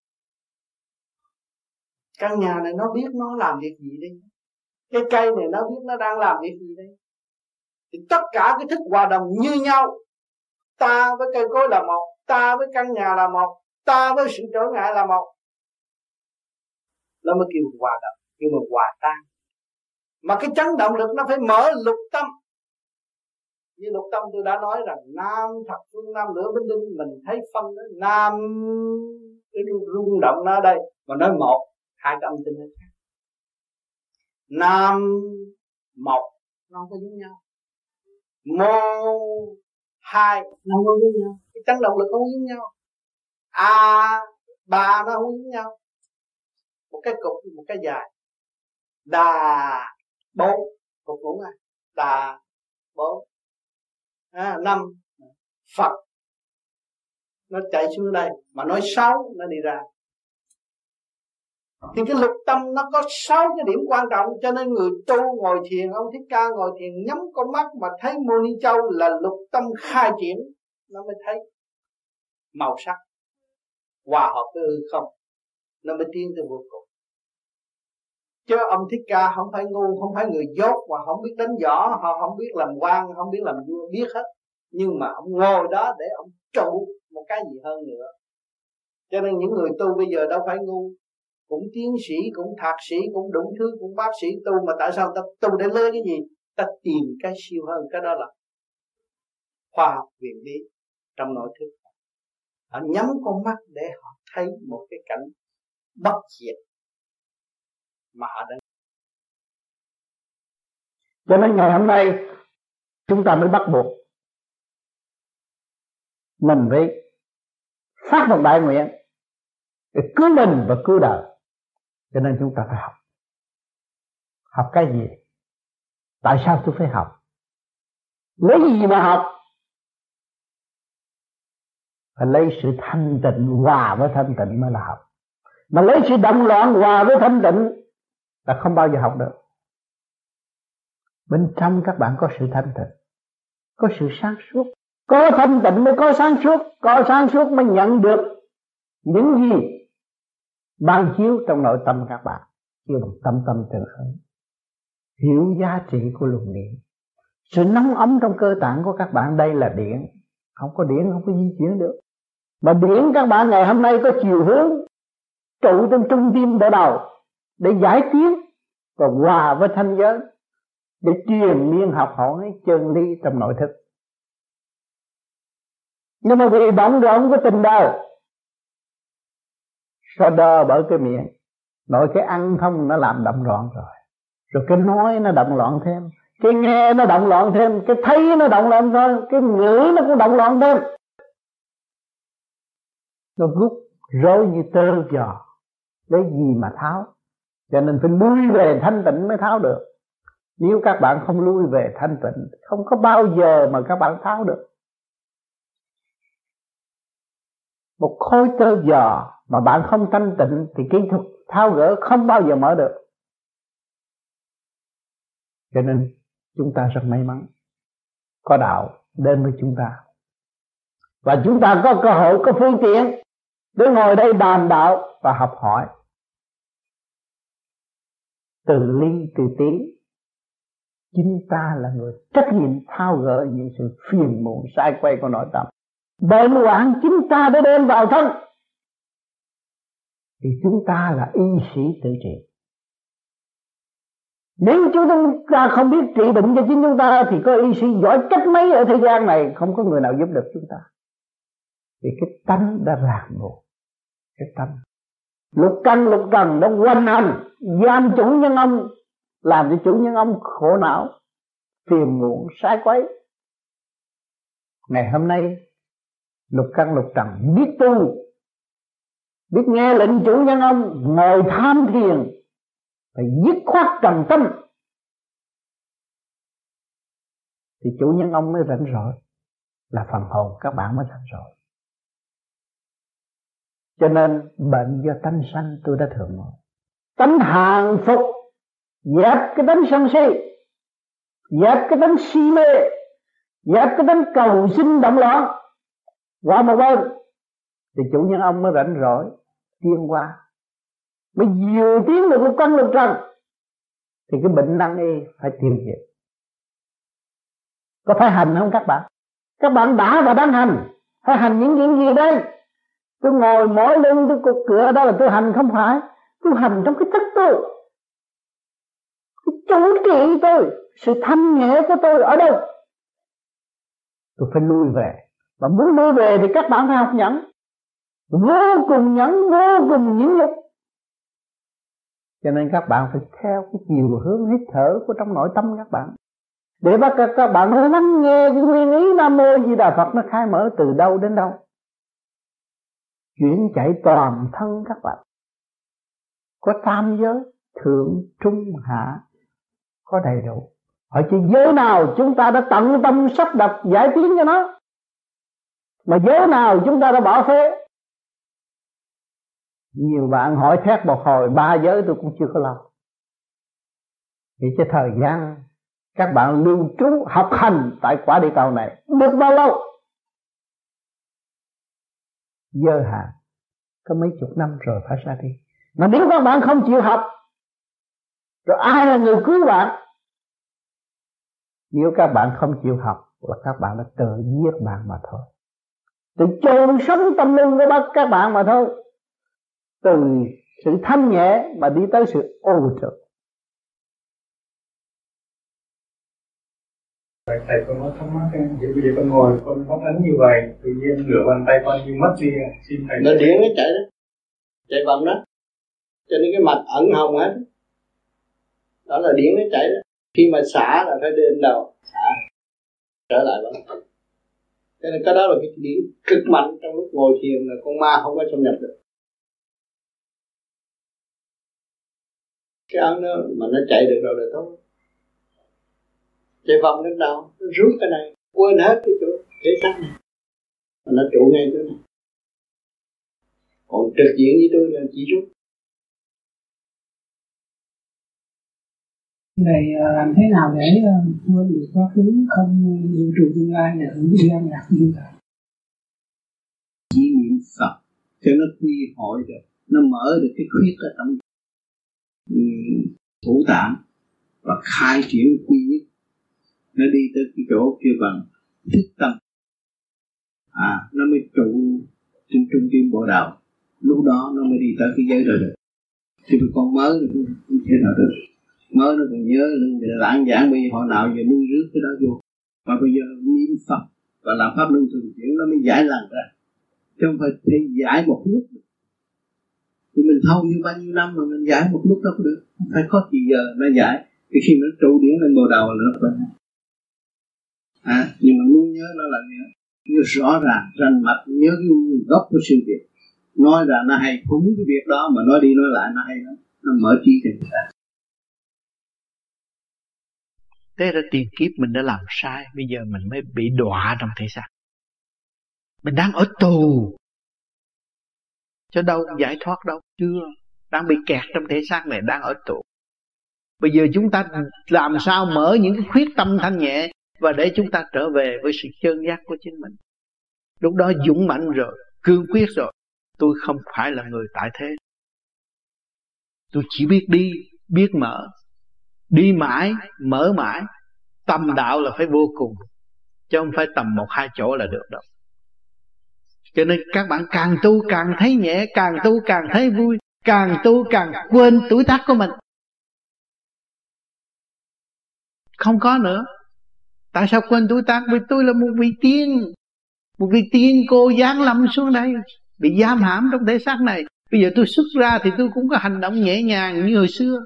Căn nhà này nó biết nó làm việc gì đây. Cái cây này nó biết nó đang làm việc gì đây. Thì tất cả cái thức hòa đồng như nhau. Ta với cây cối là một, ta với căn nhà là một, ta với sự trở ngại là một. Nó mới kêu hòa đồng, kêu mà hòa tan. Mà cái chấn động lực nó phải mở lục tâm. Như lục tâm tôi đã nói rằng nam thập phương nam lửa bính đinh, mình thấy phân đó, nam cái rung động nó ở đây mà nói một, hai cái âm tinh nó khác. Nam một nó không có giống nhau, mô hai nó không có giống nhau, cái chấn động lực không có giống nhau, a ba nó không giống nhau, một cái cục một cái dài, đà bốn cục ngủ à, đà bốn à, năm Phật nó chạy xuống đây mà nói sáu nó đi ra. Thì cái lục tâm nó có sáu cái điểm quan trọng. Cho nên người tu ngồi thiền, ông Thích Ca ngồi thiền nhắm con mắt mà thấy Mô Ni Châu là lục tâm khai triển, nó mới thấy màu sắc hòa hợp với hư không, nó mới tiến tới vô cùng. Chứ ông Thích Ca không phải ngu, không phải người dốt mà không biết đánh võ, họ không biết làm quan, không biết làm vua, biết hết. Nhưng mà ông ngồi đó để ông trụ một cái gì hơn nữa. Cho nên những người tu bây giờ đâu phải ngu, cũng tiến sĩ, cũng thạc sĩ, cũng đủ thứ, cũng bác sĩ tu. Mà tại sao ta tu để lấy cái gì? Ta tìm cái siêu hơn. Cái đó là khoa học huyền bí trong nội thức. Họ nhắm con mắt để họ thấy một cái cảnh bất diệt mà họ đã. Cho nên ngày hôm nay chúng ta mới bắt buộc mình phải phát một đại nguyện để cứu mình và cứu đời. Cho nên chúng ta phải học. Học cái gì? Tại sao tôi phải học? Lấy gì mà học? Phải lấy sự thanh tịnh hòa với thanh tịnh mới là học. Mà lấy sự động loạn hòa với thanh tịnh là không bao giờ học được. Bên trong các bạn có sự thanh tịnh, có sự sáng suốt. Có thanh tịnh mới có sáng suốt. Có sáng suốt mới nhận được những gì ban chiếu trong nội tâm các bạn, chiếu bằng tâm tâm từ khởi. Hiểu giá trị của luồng điện. Sự nóng ấm trong cơ tạng của các bạn đây là điện. Không có điện không có di chuyển được. Mà điện các bạn ngày hôm nay có chiều hướng trụ trong trung tim đỡ đầu để giải tiến và hòa với thanh giới, để truyền miên học hỏi chân lý trong nội thức. Nhưng mà vì bận rộn với tình đời, sao đơ bởi cái miệng, nội cái ăn không nó làm động loạn rồi. Rồi cái nói nó động loạn thêm, cái nghe nó động loạn thêm, cái thấy nó động loạn thêm, cái ngửi nó cũng động loạn thêm. Nó rút rối như tơ giò, lấy gì mà tháo? Cho nên phải lui về thanh tịnh mới tháo được. Nếu các bạn không lui về thanh tịnh, không có bao giờ mà các bạn tháo được. Một khối tơ giò mà bạn không thanh tịnh thì kỹ thuật tháo gỡ không bao giờ mở được. Cho nên chúng ta rất may mắn có đạo đến với chúng ta, và chúng ta có cơ hội, có phương tiện để ngồi đây đàm đạo và học hỏi từ ly từ tiếng. Chính ta là người trách nhiệm tháo gỡ những sự phiền muộn sai quay của nội tâm. Bệnh hoạn chính ta đã đem vào thân, thì chúng ta là y sĩ tự trị. Nếu chúng ta không biết trị bệnh cho chính chúng ta thì có y sĩ giỏi cách mấy ở thế gian này không có người nào giúp được chúng ta. Vì cái tánh đã ràng buộc, cái tánh lục căn lục trần đã quanh hành giam chủ nhân ông, làm cho chủ nhân ông khổ não, phiền muộn sai quấy. Ngày hôm nay lục căn lục trần biết tu, biết nghe lệnh chủ nhân ông, ngồi tham thiền, phải dứt khoát trần tâm, thì chủ nhân ông mới rảnh rỗi, là phần hồn các bạn mới rảnh rỗi. Cho nên bệnh do tánh sanh tôi đã thường nói, tánh hàng phục dẹp cái tánh sân si, dẹp cái tánh si mê, dẹp cái tánh cầu sinh động loạn qua một bên, thì chủ nhân ông mới rảnh rỗi tiến qua, mới vừa tiến được lục căn lục trần, thì cái bệnh năng y phải tiêu diệt. Có phải hành không các bạn? Các bạn đã và đang hành. Phải hành những chuyện gì đây? Tôi ngồi mỏi lưng, tôi cột cửa, đó là tôi hành không phải. Tôi hành trong cái thức tôi, cái chủ trị tôi, sự thanh nhẹ của tôi ở đâu? Tôi phải lui về. Và muốn lui về thì các bạn phải học nhẫn, vô cùng nhẫn, vô cùng nhẫn nhục. Cho nên các bạn phải theo cái chiều hướng hít thở của trong nội tâm các bạn, để các, các bạn phải lắng nghe cái nguyên ý Nam Mô Di Đà Phật nó khai mở từ đâu đến đâu, chuyển chạy toàn thân các bạn. Có tam giới, thượng, trung, hạ, có đầy đủ. Hỏi chứ giới nào chúng ta đã tận tâm sắp đặt giải tiến cho nó, mà giới nào chúng ta đã bỏ phế. Nhiều bạn hỏi thét một hồi, ba giới tôi cũng chưa có lo. Vì cái thời gian các bạn lưu trú học hành tại quả địa cầu này được bao lâu? Giới hạn có mấy chục năm rồi phải ra đi. Mà nếu các bạn không chịu học, rồi ai là người cứu bạn? Nếu các bạn không chịu học là các bạn đã tự giết bạn mà thôi, tự chôn sống tâm linh của các bạn mà thôi. Từ sự thanh nhẹ mà đi tới sự ô trực. Thầy con có thắc mắc ấy, thì bây giờ con ngồi con phát ấn như vậy, tự nhiên nửa bàn tay con như mất đi, xin thầy. Nó điện nó chạy đó, chạy vòng đó, cho nên cái mạch ẩn hồng hết, đó là điện nó chạy đó. Khi mà xả là phải đến đầu, xả trở lại đó. Cho nên cái đó là cái điện cực mạnh trong lúc ngồi thiền, là con ma không có xâm nhập được. Cái ấn đó mà nó chạy được rồi là tốt. chạy vòng đến đâu nó rút cái này, quên hết cái chỗ thể xác này, nó trụ ngay chỗ này. Còn trực diện với tôi là chỉ rút. Vậy làm thế nào để quên được quá khứ, không dự trù tương lai là hưởng đi ăn lạc như vậy? Chỉ niệm Phật cho nó quy hội được, nó mở được cái khuyết ở trong thủ tạng và khai triển quy nhất, nó đi tới cái chỗ kêu bằng thức tâm, à nó mới trụ trên trung tim bộ đầu, lúc đó nó mới đi tới cái giới rồi được. Thì con mới nó cũng không thể nào được, mới nó còn nhớ là lãng giảng bây giờ họ nào giờ nuôi rước cái đó vô, và bây giờ niệm Phật và làm pháp luân thường chuyển nó mới giải lần ra, chứ không phải thể giải một lúc. Thì mình thâu như bao nhiêu năm mà mình giải một lúc đâu có được, phải có gì giờ nó giải. Thì khi nó trụ điển lên bồ đầu là nó quen. À, nhưng mà muốn nhớ nó là nhớ, nhớ rõ ràng, rành mạch, nhớ cái nguồn gốc của sự việc. Nói ra nó hay, không biết cái việc đó mà nói đi nói lại nó hay lắm, nó mở trí cho người ta. Thế là tiền kiếp mình đã làm sai, bây giờ mình mới bị đọa trong thể xác. Mình đang ở tù, chứ đâu giải thoát đâu, chưa. Đang bị kẹt trong thể xác này, đang ở tù. Bây giờ chúng ta làm sao mở những cái khuyết tâm thanh nhẹ, và để chúng ta trở về với sự chân giác của chính mình. Lúc đó dũng mãnh rồi, cương quyết rồi. Tôi không phải là người tại thế, tôi chỉ biết đi, biết mở. Đi mãi, mở mãi. Tâm đạo là phải vô cùng, chứ không phải tầm một hai chỗ là được đâu. Cho nên các bạn càng tu càng thấy nhẹ, càng tu càng thấy vui, càng tu càng quên tuổi tác của mình. Không có nữa. Tại sao quên tuổi tác? Vì tôi là một vị tiên, một vị tiên cô giáng lâm xuống đây, bị giam hãm trong thể xác này. Bây giờ tôi xuất ra thì tôi cũng có hành động nhẹ nhàng như hồi xưa.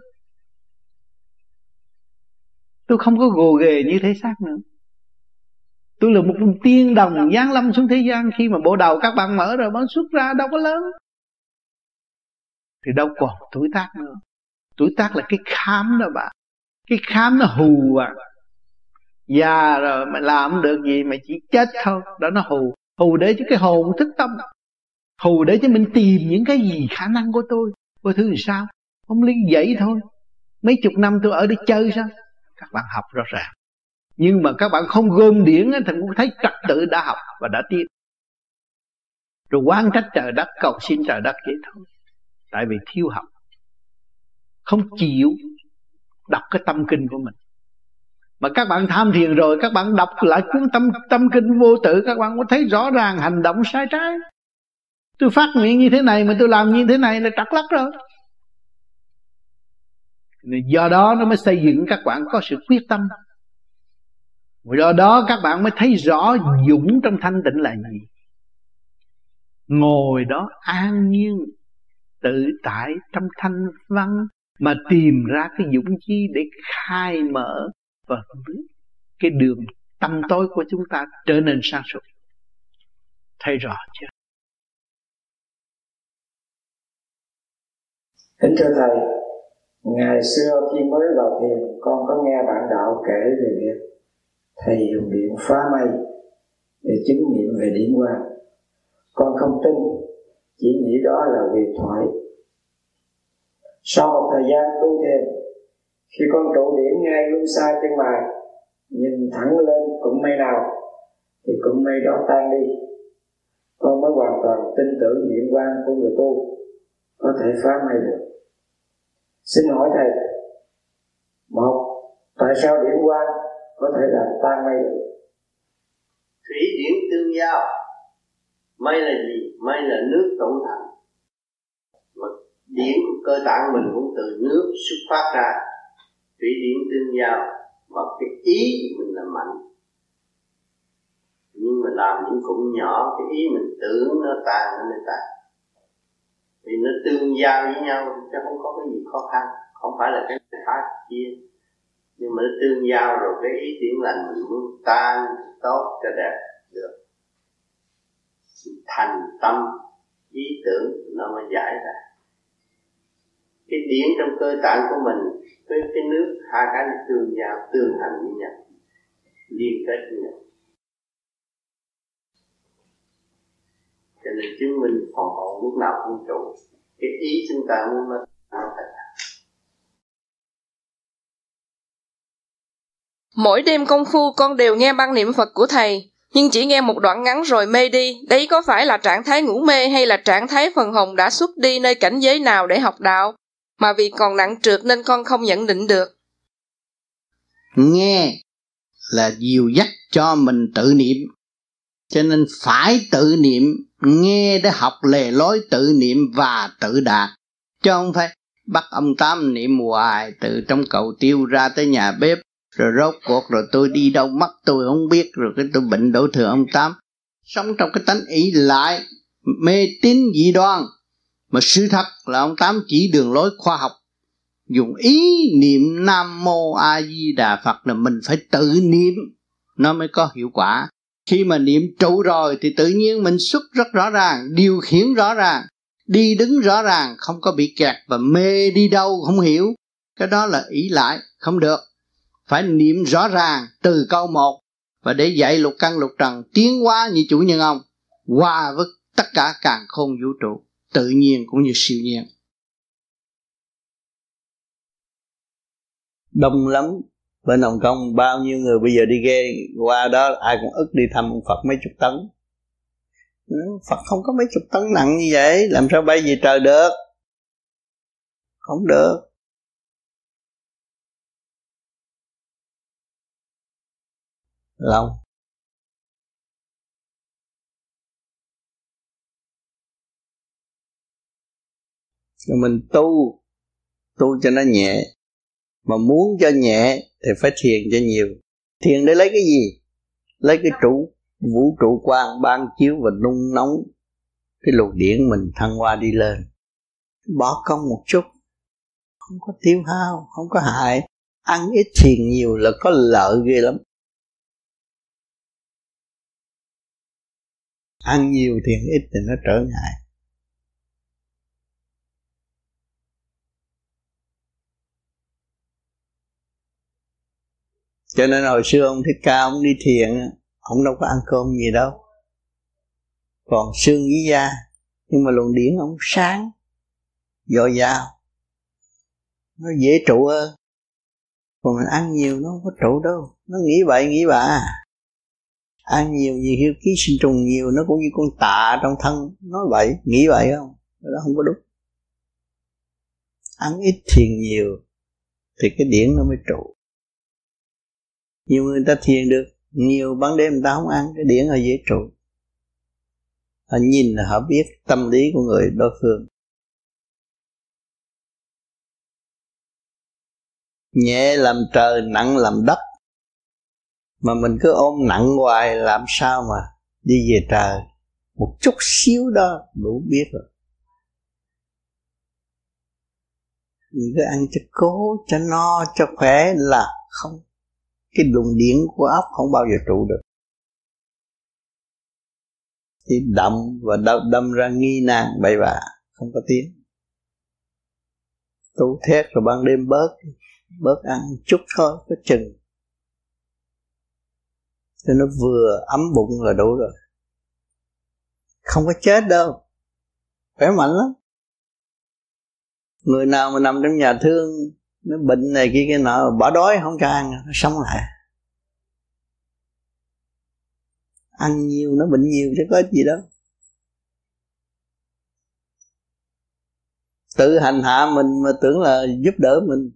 Tôi không có gồ ghề như thể xác nữa. Tôi là một tiên đồng giáng lâm xuống thế gian. Khi mà bộ đầu các bạn mở rồi, bạn xuất ra đâu có lớn, thì đâu còn tuổi tác nữa. Tuổi tác là cái khám đó bạn. Cái khám nó hù à. Già rồi mà làm không được gì, mà chỉ chết thôi. Đó nó hù. Hù để cho cái hồn thức tâm, hù để cho mình tìm những cái gì khả năng của tôi. Coi thứ làm sao. Không lý vậy thôi. Mấy chục năm tôi ở đây chơi sao? Các bạn học rõ ràng. Nhưng mà các bạn không gom điển thì cũng thấy trật tự đã học và đã tiếp. Rồi oán trách trời đất, cầu xin trời đất vậy thôi. Tại vì thiếu học, không chịu đọc cái tâm kinh của mình. Mà các bạn tham thiền rồi, các bạn đọc lại cuốn tâm tâm kinh vô tự, các bạn có thấy rõ ràng hành động sai trái. Tôi phát nguyện như thế này mà tôi làm như thế này là trật lắc rồi. Do đó nó mới xây dựng các bạn có sự quyết tâm. Do đó các bạn mới thấy rõ dũng trong thanh tịnh là gì. Ngồi đó an nhiên, tự tại trong thanh văn, mà tìm ra cái dũng chi để khai mở và cái đường tâm tối của chúng ta trở nên sáng suốt. Thấy rõ chưa? Kính thưa Thầy, ngày xưa khi mới vào thiền, con có nghe bạn đạo kể về việc Thầy dùng điện phá mây để chứng nghiệm về điển quang. Con không tin, chỉ nghĩ đó là huyền thoại. Sau một thời gian tu thiền, khi con trụ điển ngay luôn xa chân mày, nhìn thẳng lên cụm mây nào thì cụm mây đó tan đi. Con mới hoàn toàn tin tưởng điện quang của người tu có thể phá mây được. Xin hỏi Thầy, một, tại sao điện quang có thể làm tan mây được? Thủy điển tương giao. Mây là gì? Mây là nước tụ thành. Mà điển của cơ tạng mình cũng từ nước xuất phát ra. Thủy điển tương giao. Mà cái ý mình là mạnh, nhưng mà làm những cụm nhỏ, cái ý mình tưởng nó tan nó mới tan. Vì nó tương giao với nhau chứ không có cái gì khó khăn. Không phải là cái khác chia, nhưng mà nó tương giao rồi cái ý tưởng lành mình muốn tan tốt cho đẹp được. Thành tâm ý tưởng nó mới giải ra. Cái điển trong cơ tạng của mình với cái nước, hai cái này tương giao, tương hành với nhau. liên kết với nhau. Cho nên chứng minh phần hồn lúc nào cũng trụ. Cái ý chúng ta muốn nó nó phải. Mỗi đêm công phu con đều nghe băng niệm Phật của thầy, nhưng chỉ nghe một đoạn ngắn rồi mê đi. Đấy có phải là trạng thái ngủ mê hay là trạng thái phần hồn đã xuất đi nơi cảnh giới nào để học đạo, mà vì còn nặng trược nên con không nhận định được? Nghe là dìu dắt cho mình tự niệm, cho nên phải tự niệm, nghe để học lề lối tự niệm và tự đạt, chứ không phải bắt ông Tám niệm hoài từ trong cầu tiêu ra tới nhà bếp, rồi rốt cuộc rồi tôi đi đâu mất tôi không biết, rồi cái tôi bệnh đổ thừa ông Tám. Sống trong cái tánh ý lại mê tín dị đoan, mà sự thật là ông Tám chỉ đường lối khoa học, dùng ý niệm Nam Mô A Di Đà Phật là mình phải tự niệm nó mới có hiệu quả. Khi mà niệm trụ rồi thì tự nhiên mình xuất rất rõ ràng, điều khiển rõ ràng, đi đứng rõ ràng, không có bị kẹt và mê đi đâu không hiểu. Cái đó là ý lại, không được. Phải niệm rõ ràng từ câu một, và để dạy lục căn lục trần tiến hóa như chủ nhân ông, hòa với tất cả càn khôn vũ trụ, tự nhiên cũng như siêu nhiên. Đông lắm. Bên Hồng Kông bao nhiêu người bây giờ đi ghe qua đó, ai cũng ức đi thăm ông Phật mấy chục tấn. Phật không có mấy chục tấn nặng như vậy, làm sao bay về trời được? Không được. Lòng rồi mình tu tu cho nó nhẹ, mà muốn cho nhẹ thì phải thiền cho nhiều. Thiền để lấy cái gì? Lấy cái trụ vũ trụ quang ban chiếu và nung nóng cái luồng điển mình thăng hoa đi lên. Bỏ công một chút, không có tiêu hao, không có hại. Ăn ít thiền nhiều là có lợi ghê lắm. Ăn nhiều thiền ít thì nó trở ngại. Cho nên hồi xưa ông Thích Ca ông đi thiền, ông đâu có ăn cơm gì đâu, còn xương với da, nhưng mà luồng điển ông sáng, dồi dào, nó dễ trụ hơn. Còn mình ăn nhiều nó không có trụ đâu, nó nghĩ bậy nghĩ bạ. Ăn nhiều nhiều hiếu ký sinh trùng nhiều, nó cũng như con tạ trong thân, nói bậy, nghĩ bậy không? Đó không có đúng. Ăn ít thiền nhiều thì cái điển nó mới trụ. Nhiều người ta thiền được nhiều, ban đêm người ta không ăn, cái điển họ dễ trụ. Họ nhìn là họ biết tâm lý của người đối phương. Nhẹ làm trời, nặng làm đất, mà mình cứ ôm nặng hoài làm sao mà đi về trời. Một chút xíu đó đủ biết rồi. Mình cứ ăn cho cố, cho no, cho khỏe là không. Cái luồng điển của óc không bao giờ trụ được. Thì động và đâm, đâm ra nghi nan bậy bạ, không có tiếng. Tu thét rồi ban đêm bớt, bớt ăn chút thôi, có chừng. Cho nó vừa ấm bụng là đủ rồi. Không có chết đâu, khỏe mạnh lắm. Người nào mà nằm trong nhà thương, nó bệnh này kia kia nọ, bỏ đói không cho ăn, nó sống lại. Ăn nhiều nó bệnh nhiều chứ có gì đâu. Tự hành hạ mình mà tưởng là giúp đỡ mình.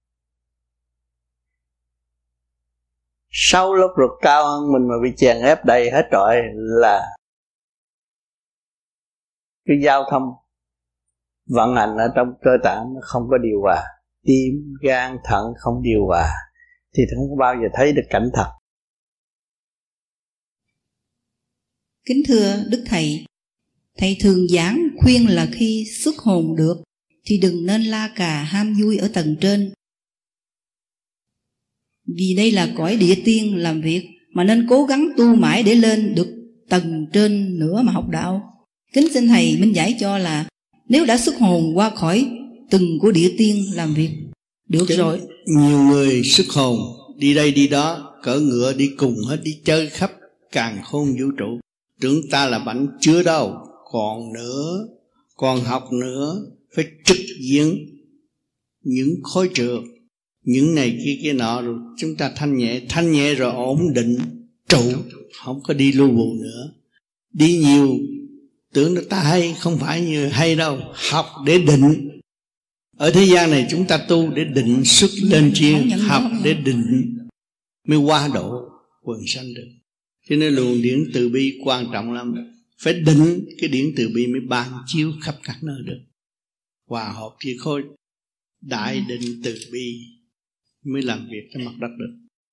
Sau lúc ruột cao hơn mình mà bị chèn ép đầy hết trọi là cái giao thông vận hành ở trong cơ tạng nó không có điều hòa. Tim, gan, thận không điều hòa thì không có bao giờ thấy được cảnh thật. Kính thưa Đức Thầy, Thầy thường giảng khuyên là khi xuất hồn được thì đừng nên la cà ham vui ở tầng trên, vì đây là cõi địa tiên làm việc, mà nên cố gắng tu mãi để lên được tầng trên nữa mà học đạo. Kính xin Thầy minh giải cho là nếu đã xuất hồn qua khỏi từng của địa tiên làm việc được Chứ rồi. nhiều người xuất hồn đi đây đi đó cỡ ngựa đi cùng hết, đi chơi khắp càn khôn vũ trụ. Tưởng ta là bảnh chưa đâu, còn nữa, còn học nữa, phải trực diện những khối trượt, những này kia kia nọ, rồi chúng ta thanh nhẹ, thanh nhẹ rồi ổn định trụ, không có đi lu bù nữa. Đi nhiều tưởng là ta hay, không phải như hay đâu. Học để định. Ở thế gian này chúng ta tu để định xuất lên trên, học để định mới qua độ quần sanh được. Cho nên luồng điển từ bi quan trọng lắm. Phải định cái điển từ bi mới ban chiếu khắp các nơi được. Hòa hợp với khối đại định từ bi mới làm việc trên mặt đất được.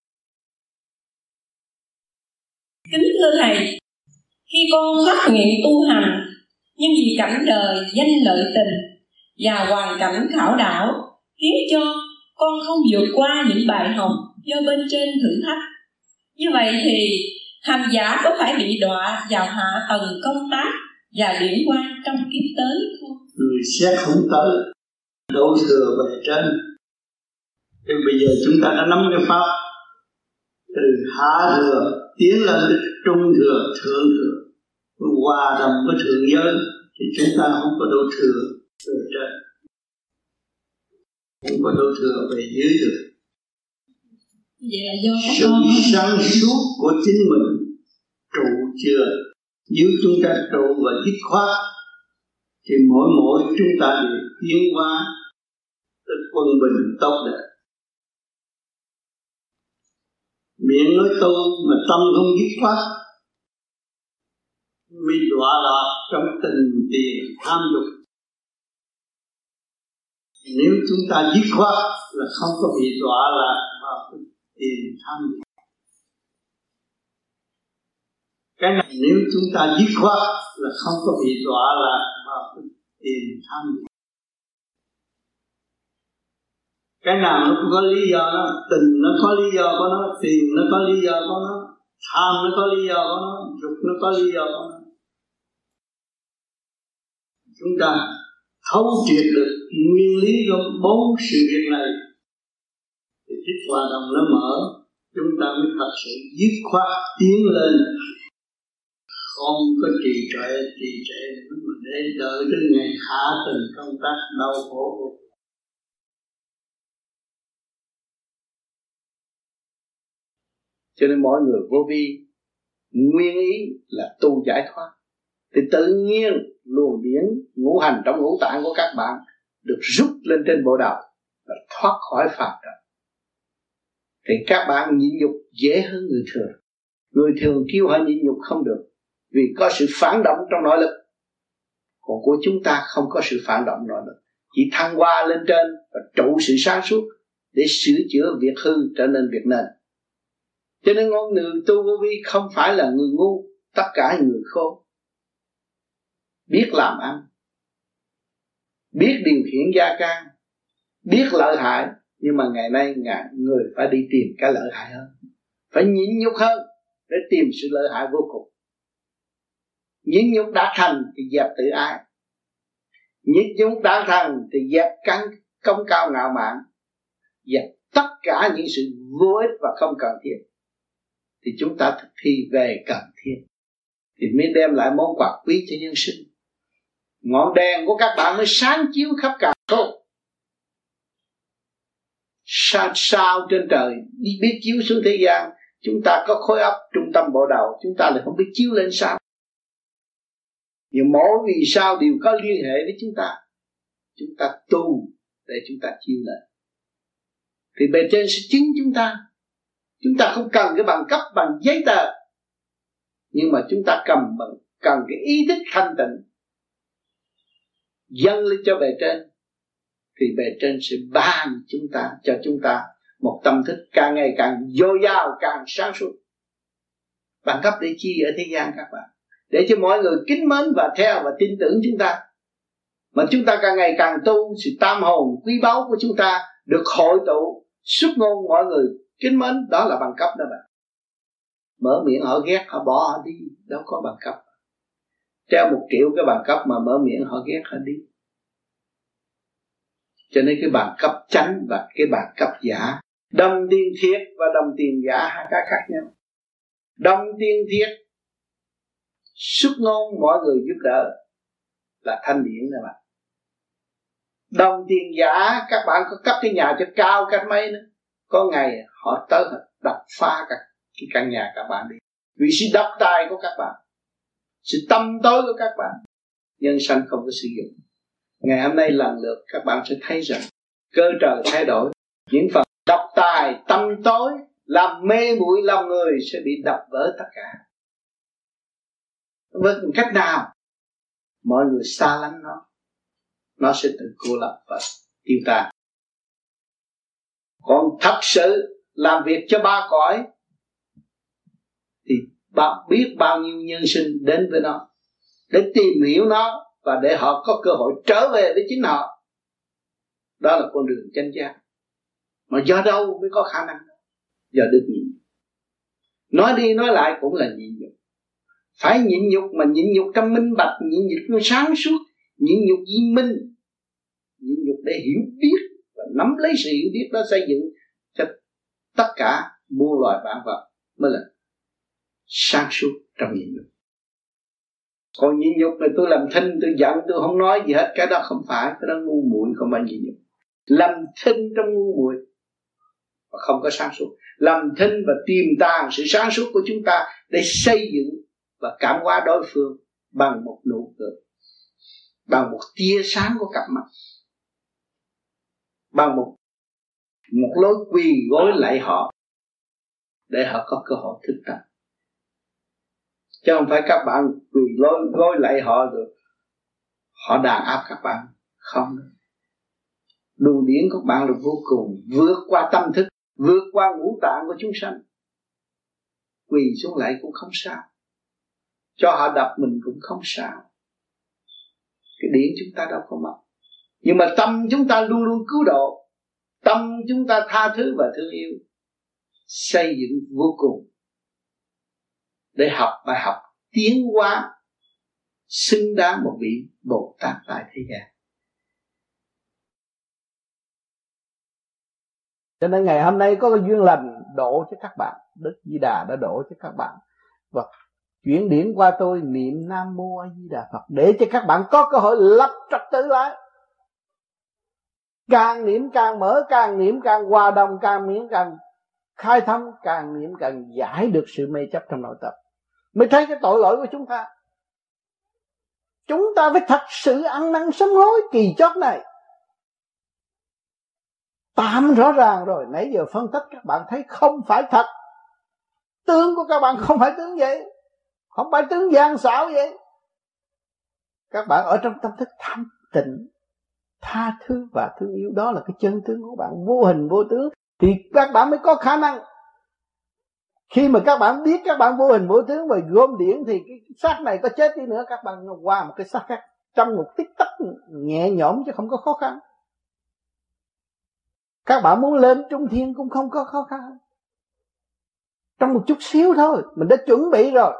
Kính thưa Thầy, khi con phát nguyện tu hành, nhưng vì cảnh đời, danh lợi tình và hoàn cảnh khảo đảo khiến cho con không vượt qua những bài học do bên trên thử thách. Như vậy thì hành giả có phải bị đọa vào hạ tầng công tác và điển quan trong kiếp tới không? Người xét không tới, đổ thừa về trên. Thì bây giờ chúng ta đã nắm cái pháp từ hạ thừa tiến lên đến trung thừa, thượng thừa, hòa đồng với thượng giới, thì chúng ta không có đổ thừa về trên, không có đổ thừa về dưới được. Vậy là do các sự con sáng suốt của chính mình trụ chưa. Nếu chúng ta trụ và dứt khoát thì mỗi mỗi chúng ta đều tiến hóa tới quân bình tốt đẹp. Miệng nói tu mà tâm không dứt khoát mới đọa lạc trong tình tiền tham dục. Nếu chúng ta dứt khoát là không có bị đọa lạc vào tiền tham dục. Cái này nếu chúng ta dứt khoát là không có bị đọa lạc vào tiền tham dục. Cái nào nó cũng có lý do nó, tình nó có lý do của nó, tiền nó có lý do của nó, tham nó có lý do của nó, dục nó có lý do của nó. Chúng ta thấu triệt được nguyên lý của bốn sự việc này thì thích hòa đồng nó mở, chúng ta mới thật sự dứt khoát tiến lên, không có trì trệ trì trệ mà để đợi đến ngày hạ từng công tác đau khổ. Cho nên mọi người vô vi nguyên ý là tu giải thoát, thì tự nhiên luồng điển ngũ hành trong ngũ tạng của các bạn được rút lên trên bộ đầu và thoát khỏi phàm trần. Thì các bạn nhịn nhục dễ hơn người thường. Người thường kêu họ nhịn nhục không được, vì có sự phản động trong nội lực. Còn của chúng ta không có sự phản động nội lực, chỉ thăng hoa lên trên và trụ sự sáng suốt để sửa chữa việc hư trở nên việc nên. Cho nên ngôn người tu vô vi không phải là người ngu, tất cả người khôn, biết làm ăn, biết điều khiển gia can, biết lợi hại. Nhưng mà ngày nay người phải đi tìm cái lợi hại hơn, phải nhịn nhục hơn để tìm sự lợi hại vô cùng. Nhịn nhục đã thành thì dẹp tự ái, nhịn nhục đã thành thì dẹp căng công cao ngạo mạn, dẹp tất cả những sự vô ích và không cần thiết. Thì chúng ta thực thi về cần thiết thì mới đem lại món quà quý cho nhân sinh. Ngọn đèn của các bạn mới sáng chiếu khắp cả khôn. Sao sao trên trời đi biết chiếu xuống thế gian. Chúng ta có khối óc trung tâm bộ đầu, chúng ta lại không biết chiếu lên sao. Nhưng mỗi vì sao đều có liên hệ với chúng ta. Chúng ta tu để chúng ta chiếu lên, thì bề trên sẽ chứng chúng ta. Chúng ta không cần cái bằng cấp, bằng giấy tờ, nhưng mà chúng ta cầm bằng cần cái ý thức thanh tịnh dâng lên cho bề trên, thì bề trên sẽ ban chúng ta cho chúng ta một tâm thức càng ngày càng dồi dào, càng sáng suốt. Bằng cấp để chi ở thế gian các bạn? Để cho mọi người kính mến và theo và tin tưởng chúng ta. Mà chúng ta càng ngày càng tu, sự tam hồn quý báu của chúng ta được hội tụ, xuất ngôn mọi người kính mến, đó là bằng cấp đó bạn. Mở miệng họ ghét, họ bỏ họ đi, đâu có bằng cấp. Treo một triệu cái bằng cấp mà mở miệng họ ghét họ đi. Cho nên cái bằng cấp chánh và cái bằng cấp giả Đồng tiền thiệt và đồng tiền giả hai cái khác nhau. Đồng tiền thiệt xuất ngôn mọi người giúp đỡ là thanh điển nè bạn. Đồng tiền giả các bạn có cấp cái nhà cho cao cách mấy nữa, có ngày họ tới họ đập phá cả cái căn nhà các bạn đi, vì sự độc tài của các bạn, sự tâm tối của các bạn. Nhân sanh không có sử dụng. Ngày hôm nay lần lượt các bạn sẽ thấy rằng cơ trời thay đổi, những phần độc tài tâm tối làm mê muội lòng người sẽ bị đập vỡ tất cả. Với cách nào mọi người xa lánh nó, nó sẽ tự cô lập và tiêu tan. Còn thật sự làm việc cho ba cõi thì bạn biết bao nhiêu nhân sinh đến với nó để tìm hiểu nó và để họ có cơ hội trở về với chính họ. Đó là con đường chánh giác. Mà do đâu mới có khả năng? Do đức nhịn. Nói đi nói lại cũng là nhịn nhục. Phải nhịn nhục mà nhịn nhục trong minh bạch, nhịn nhục sáng suốt, nhịn nhục viên minh, nhịn nhục để hiểu biết và nắm lấy sự hiểu biết đó xây dựng cho tất cả muôn loài vạn vật mới là sáng suốt trong nhịn nhục. Còn nhịn nhục là tôi làm thinh, tôi giận, tôi không nói gì hết, cái đó không phải, cái đó ngu muội, không phải nhịn nhục. Làm thinh trong ngu muội và không có sáng suốt, làm thinh và tiềm tàng sự sáng suốt của chúng ta để xây dựng và cảm hóa đối phương bằng một nụ cười, bằng một tia sáng của cặp mắt, bằng một một lối quỳ gối lạy họ để họ có cơ hội thức tâm. Chứ không phải các bạn quỳ lối gối lạy họ rồi họ đàn áp các bạn. Không. Luồng điển của bạn là vô cùng, vượt qua tâm thức, vượt qua ngũ tạng của chúng sanh. Quỳ xuống lạy cũng không sao, cho họ đập mình cũng không sao. Cái điển chúng ta đâu có mất. Nhưng mà tâm chúng ta luôn luôn cứu độ, tâm chúng ta tha thứ và thương yêu, xây dựng vô cùng để học bài học tiến hóa xứng đáng một vị Bồ Tát tại thế gian. Cho nên ngày hôm nay có cái duyên lành độ cho các bạn, Đức Di Đà đã độ cho các bạn và chuyển điển qua tôi niệm Nam Mô A Di Đà Phật để cho các bạn có cơ hội lập trật tự lại. Càng niệm càng mở, càng niệm càng hòa đồng, càng niệm càng khai thông, càng niệm càng giải được sự mê chấp trong nội tâm, mới thấy cái tội lỗi của chúng ta. Chúng ta phải thật sự ăn năn sám hối kỳ chót này. Tạm rõ ràng rồi, nãy giờ phân tích các bạn thấy không phải thật. Tướng của các bạn không phải tướng vậy, không phải tướng gian xảo vậy. Các bạn ở trong tâm thức thanh tịnh, tha thứ và thương yêu, đó là cái chân tướng của bạn, vô hình vô tướng, thì các bạn mới có khả năng. Khi mà các bạn biết các bạn vô hình vô tướng và gom điển thì cái xác này có chết đi nữa, các bạn qua một cái xác khác trong một tích tắc nhẹ nhõm chứ không có khó khăn. Các bạn muốn lên trung thiên cũng không có khó khăn, trong một chút xíu thôi mình đã chuẩn bị rồi.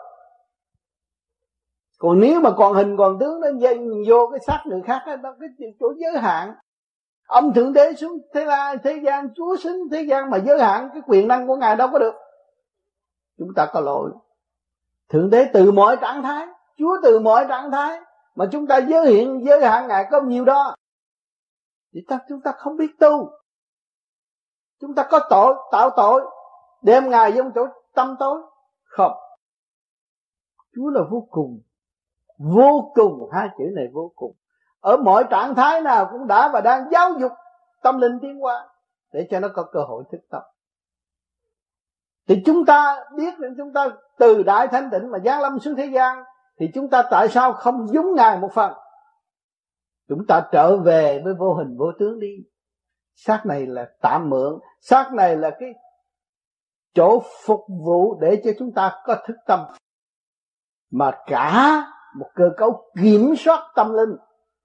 Còn nếu mà còn hình còn tướng nó dây vô cái xác người khác đó, cái chỗ giới hạn. Ông Thượng Đế xuống thế la thế gian, Chúa xuống thế gian mà giới hạn cái quyền năng của Ngài đâu có được. Chúng ta có lỗi. Thượng Đế từ mọi trạng thái, Chúa từ mọi trạng thái, mà chúng ta giới hiện giới hạn Ngài có nhiều đó. Thì ta, chúng ta không biết tu. Chúng ta có tội, tạo tội, đem Ngài vô chỗ tâm tối. Không. Chúa là vô cùng. Vô cùng, hai chữ này vô cùng. Ở mọi trạng thái nào cũng đã và đang giáo dục tâm linh tiến hóa để cho nó có cơ hội thức tâm. Thì chúng ta biết rằng chúng ta từ đại thanh tịnh mà giáng lâm xuống thế gian, thì chúng ta tại sao không giống Ngài một phần? Chúng ta trở về với vô hình vô tướng đi. Xác này là tạm mượn, xác này là cái chỗ phục vụ để cho chúng ta có thức tâm, mà cả một cơ cấu kiểm soát tâm linh.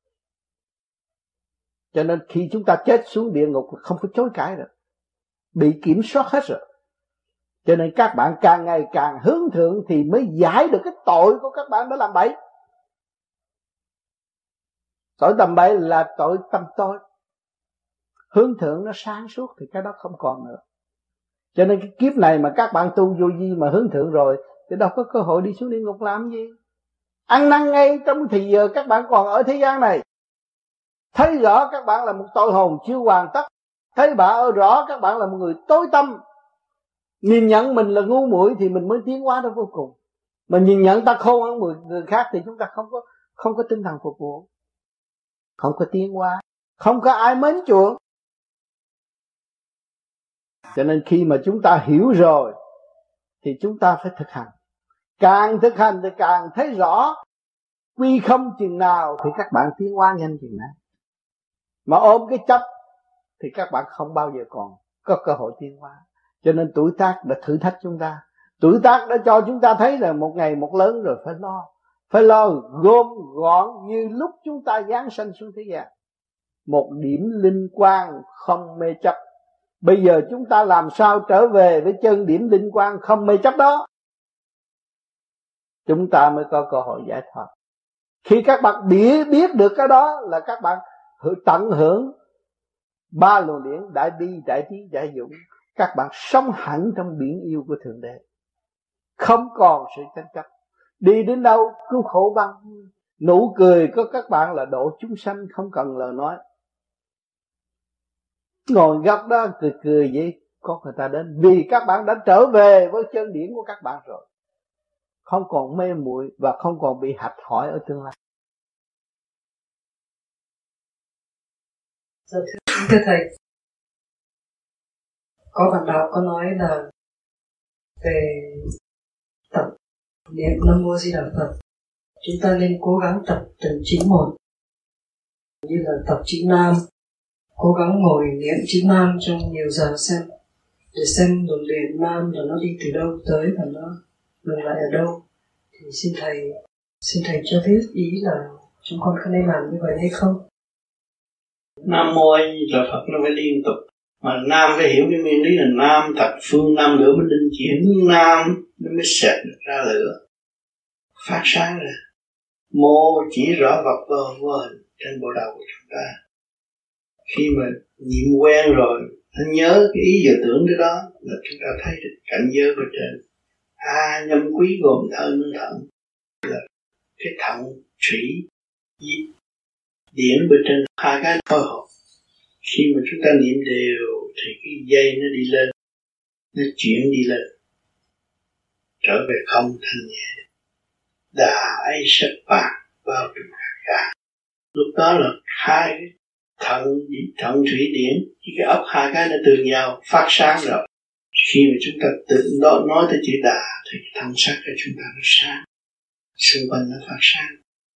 Cho nên khi chúng ta chết xuống địa ngục không có chối cãi được, bị kiểm soát hết rồi. Cho nên các bạn càng ngày càng hướng thượng thì mới giải được cái tội của các bạn đã làm bậy. Tội tầm bậy là tội tâm tối. Hướng thượng nó sáng suốt thì cái đó không còn nữa. Cho nên cái kiếp này mà các bạn tu vô vi mà hướng thượng rồi thì đâu có cơ hội đi xuống địa ngục làm gì. Ăn năn ngay trong thì giờ các bạn còn ở thế gian này, thấy rõ các bạn là một tội hồn chưa hoàn tất, thấy bạn rõ các bạn là một người tối tâm, nhìn nhận mình là ngu muội thì mình mới tiến hóa đến vô cùng. Mà nhìn nhận ta khôn hơn người, người khác thì chúng ta không có không có tinh thần phục vụ, không có tiến hóa, không có ai mến chuộng. Cho nên khi mà chúng ta hiểu rồi thì chúng ta phải thực hành. Càng thực hành thì càng thấy rõ quy không chừng nào thì các bạn tiến hóa nhanh chừng nào. Mà ôm cái chấp thì các bạn không bao giờ còn có cơ hội tiến hóa. Cho nên tuổi tác đã thử thách chúng ta. Tuổi tác đã cho chúng ta thấy là một ngày một lớn rồi phải lo. Phải lo gom gọn như lúc chúng ta giáng sanh xuống thế gian. Một điểm linh quang không mê chấp. Bây giờ chúng ta làm sao trở về với chân điểm linh quang không mê chấp đó, chúng ta mới có cơ hội giải thoát. Khi các bạn biết, biết được cái đó là các bạn tận hưởng ba luồng điển đại bi, đại trí, đại dũng. Các bạn sống hẳn trong biển yêu của Thượng Đế, không còn sự tranh chấp. Đi đến đâu cứu khổ băng. Nụ cười của các bạn là độ chúng sanh, không cần lời nói. Ngồi góc đó cười cười vậy có người ta đến, vì các bạn đã trở về với chân điển của các bạn rồi, không còn mê muội và không còn bị hạch hỏi ở tương lai. Dạ, thưa thầy, có bạn đạo có nói là về tập niệm Nam Mô Di Đà Phật, chúng ta nên cố gắng tập từng chữ một, như là tập chữ Nam, cố gắng ngồi niệm chữ Nam trong nhiều giờ xem, để xem luồng điển Nam là nó đi từ đâu tới và nó ngừng lại ở đâu. Thì xin thầy xin thầy cho biết ý là chúng con có nên làm như vậy hay không? Nam Mô A Di Đà Phật nó phải liên tục, mà Nam phải hiểu cái nguyên lý là Nam thập phương Nam lửa mới linh chuyển, Nam nó mới xẹt ra lửa phát sáng ra. Mô chỉ rõ vật vô vô hình trên bộ đầu của chúng ta. Khi mà niệm quen rồi, nó nhớ cái ý dự tưởng đó, đó là chúng ta thấy được cảnh giới của trên. A nhâm quý gồm thơ nương thận, là cái thận thủy điển bên trên hai cái phối hợp. Khi mà chúng ta niệm đều thì cái dây nó đi lên, nó chuyển đi lên, trở về không thanh nhẹ. Đà ấy sắc bạc bao trùm cả. Lúc đó là hai cái thận thận thủy điển, cái ốc hai cái nó tương giao phát sáng rồi. Khi mà chúng ta tự đó nói tới chữ đà thì cái thân sắc của chúng ta nó sáng, xung quanh nó phát sáng.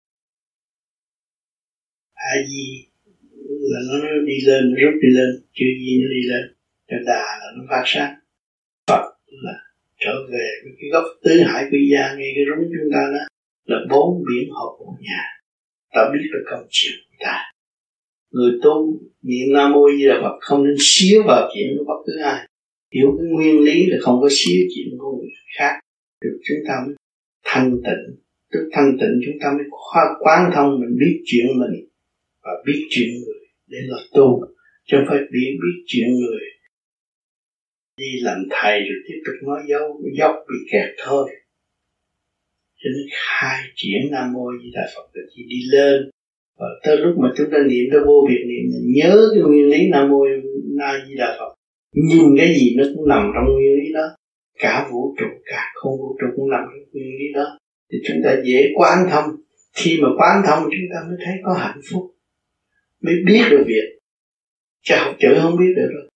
A Di là nó đi lên, nó rút đi lên, chữ Di nó đi lên, cái đà là nó phát sáng. Phật là trở về với cái gốc tứ hải quy gia, ngay cái rúng chúng ta đó là bốn biển hợp một nhà. Ta biết được câu chuyện của ta. Người tu niệm Nam Mô Di Đà Phật không nên xíu vào chuyện của bất cứ ai. Hiểu cái nguyên lý là không có xíu chuyện của người khác, được chúng ta mới thanh tịnh. Tức thanh tịnh chúng ta mới quán thông, mình biết chuyện mình và biết chuyện người để là tu, chứ không phải biết biết chuyện người đi làm thầy rồi tiếp tục nói dấu dốc bị kẹt thôi. Cho nên khai triển Nam Mô Di Đà Phật là chỉ đi lên, và tới lúc mà chúng ta niệm tới vô biệt niệm, mình nhớ cái nguyên lý Nam Mô Di Đà Phật, nhìn cái gì nó cũng nằm trong nguyên lý đó, cả vũ trụ cả không vũ trụ cũng nằm trong nguyên lý đó, thì chúng ta dễ quán thông. Khi mà quán thông chúng ta mới thấy có hạnh phúc, mới biết được việc, chứ học chữ không biết được đâu.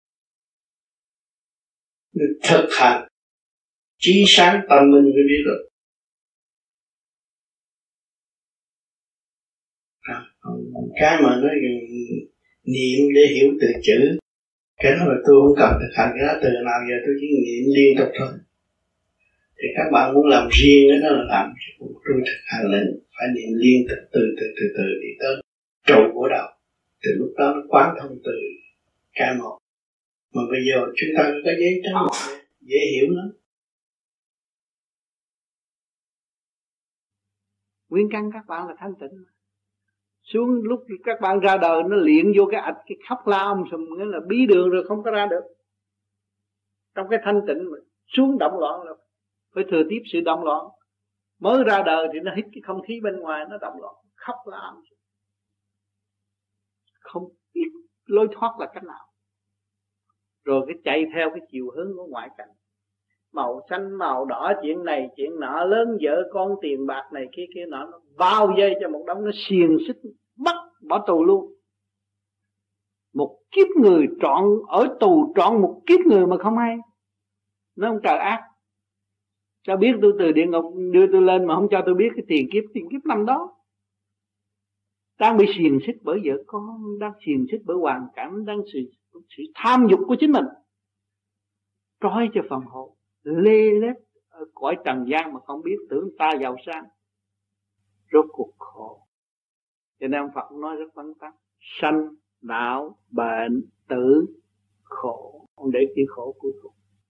Mình thực hành trí sáng tâm minh mới biết được. À, cái mà nói niệm để hiểu từ chữ, cái đó là tôi không cần thực hành cái đó, từ nào giờ tôi chỉ niệm liên tục thôi. Thì các bạn muốn làm riêng cái đó là làm, tôi thực hành là phải niệm liên tục từ từ từ từ đi tới trụ của đầu. Từ lúc đó nó quán thông từ cái một. Mà bây giờ chúng ta có giấy trắng dễ hiểu lắm. Nguyên căn các bạn là thanh tịnh. Xuống lúc các bạn ra đời nó luyện vô cái ạch, cái khóc la om sùm, nghĩa là bí đường rồi không có ra được. Trong cái thanh tịnh mà xuống động loạn là phải thừa tiếp sự động loạn. Mới ra đời thì nó hít cái không khí bên ngoài, nó động loạn, khóc làm, không biết lối thoát là cách nào. Rồi cái chạy theo cái chiều hướng của ngoại cảnh, màu xanh màu đỏ, chuyện này chuyện nọ, lớn vợ con, tiền bạc này kia kia nọ, nó bao dây cho một đống, nó xiềng xích bắt bỏ tù luôn. Một kiếp người trọn ở tù, trọn một kiếp người mà không hay. Nó không trời ác. Sao biết tôi từ địa ngục đưa tôi lên mà không cho tôi biết cái tiền kiếp, tiền kiếp nằm đó. Đang bị xiềng xích bởi vợ con, đang xiềng xích bởi hoàn cảnh, đang sự, sự tham dục của chính mình, trói cho phần hồn lê lết ở cõi trần gian mà không biết, tưởng ta giàu sang, rốt cuộc khổ. Cho nên ông Phật nói rất vắn tắt: sanh, đạo, bệnh, tử, khổ. Ông để chữ khổ cuối cùng.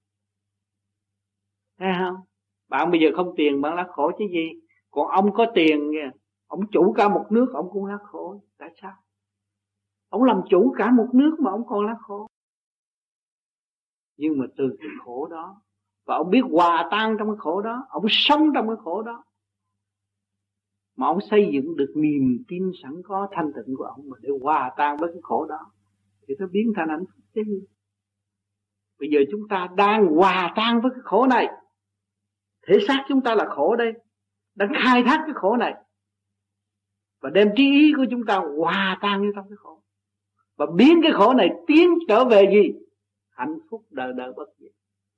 Thấy không? Bạn bây giờ không tiền bạn lá khổ chứ gì. Còn ông có tiền kìa, ông chủ cả một nước ông cũng lá khổ. Tại sao? Ông làm chủ cả một nước mà ông còn lá khổ. Nhưng mà từ cái khổ đó, và ông biết hòa tan trong cái khổ đó, ông sống trong cái khổ đó, mà ông xây dựng được niềm tin sẵn có thanh tịnh của ông mà để hòa tan với cái khổ đó, thì nó biến thành hạnh phúc chứ. Bây giờ chúng ta đang hòa tan với cái khổ này. Thể xác chúng ta là khổ đây, đang khai thác cái khổ này, và đem trí ý của chúng ta hòa tan như trong cái khổ, và biến cái khổ này tiến trở về gì? Hạnh phúc đời đời bất diệt.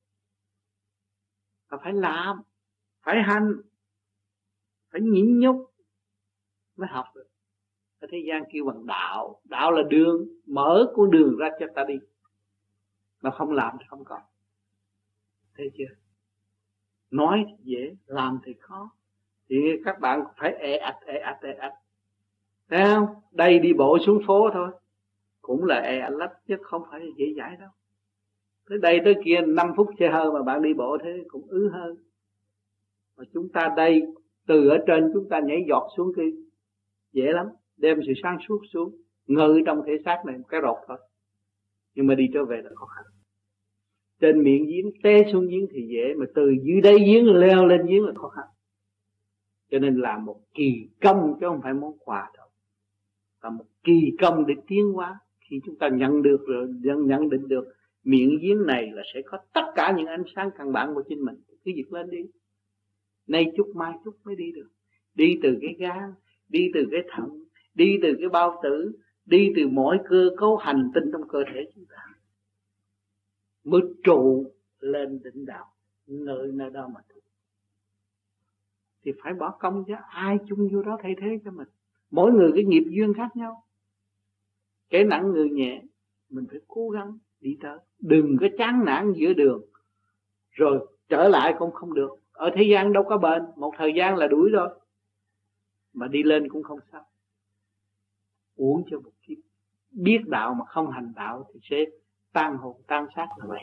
Và phải làm, phải hành, phải nhịn nhục mới học được. Ở thế gian kêu bằng đạo. Đạo là đường, mở con đường ra cho ta đi. Mà không làm thì không có. Thấy chưa? Nói thì dễ, làm thì khó. Thì các bạn phải ẹ ạch, ẹ ạch, ẹ ạch. Thấy không? Đây đi bộ xuống phố thôi, cũng là ẹ ạch lắm, chứ không phải là dễ dãi đâu. Tới đây tới kia năm phút xe hơi mà bạn đi bộ thế cũng ứ hơn. Mà chúng ta đây, từ ở trên chúng ta nhảy giọt xuống kia, dễ lắm. Đem sự sáng suốt xuống, ngự trong thể xác này một cái rột thôi. Nhưng mà đi trở về là khó khăn. Trên miệng giếng té xuống giếng thì dễ, mà từ dưới đáy giếng leo lên giếng là khó khăn. Cho nên làm một kỳ công chứ không phải món quà đâu. Là một kỳ công để tiến hóa. Khi chúng ta nhận được rồi, nhận định được miệng giếng này là sẽ có tất cả những ánh sáng căn bản của chính mình, cứ việc lên đi. Nay chút mai chút mới đi được. Đi từ cái gan, đi từ cái thận, đi từ cái bao tử, đi từ mỗi cơ cấu hành tinh trong cơ thể chúng ta, mới trụ lên đỉnh đạo, nơi nơi đó mà trụ. Thì phải bỏ công chứ, ai chung vô đó thay thế cho mình. Mỗi người cái nghiệp duyên khác nhau, cái nặng người nhẹ, mình phải cố gắng đi tới. Đừng có chán nản giữa đường rồi trở lại cũng không được. Ở thế gian đâu có bền, một thời gian là đuổi rồi, mà đi lên cũng không sao. Uống cho một kiếp. Biết đạo mà không hành đạo thì sẽ tan hồn tan xác là vậy.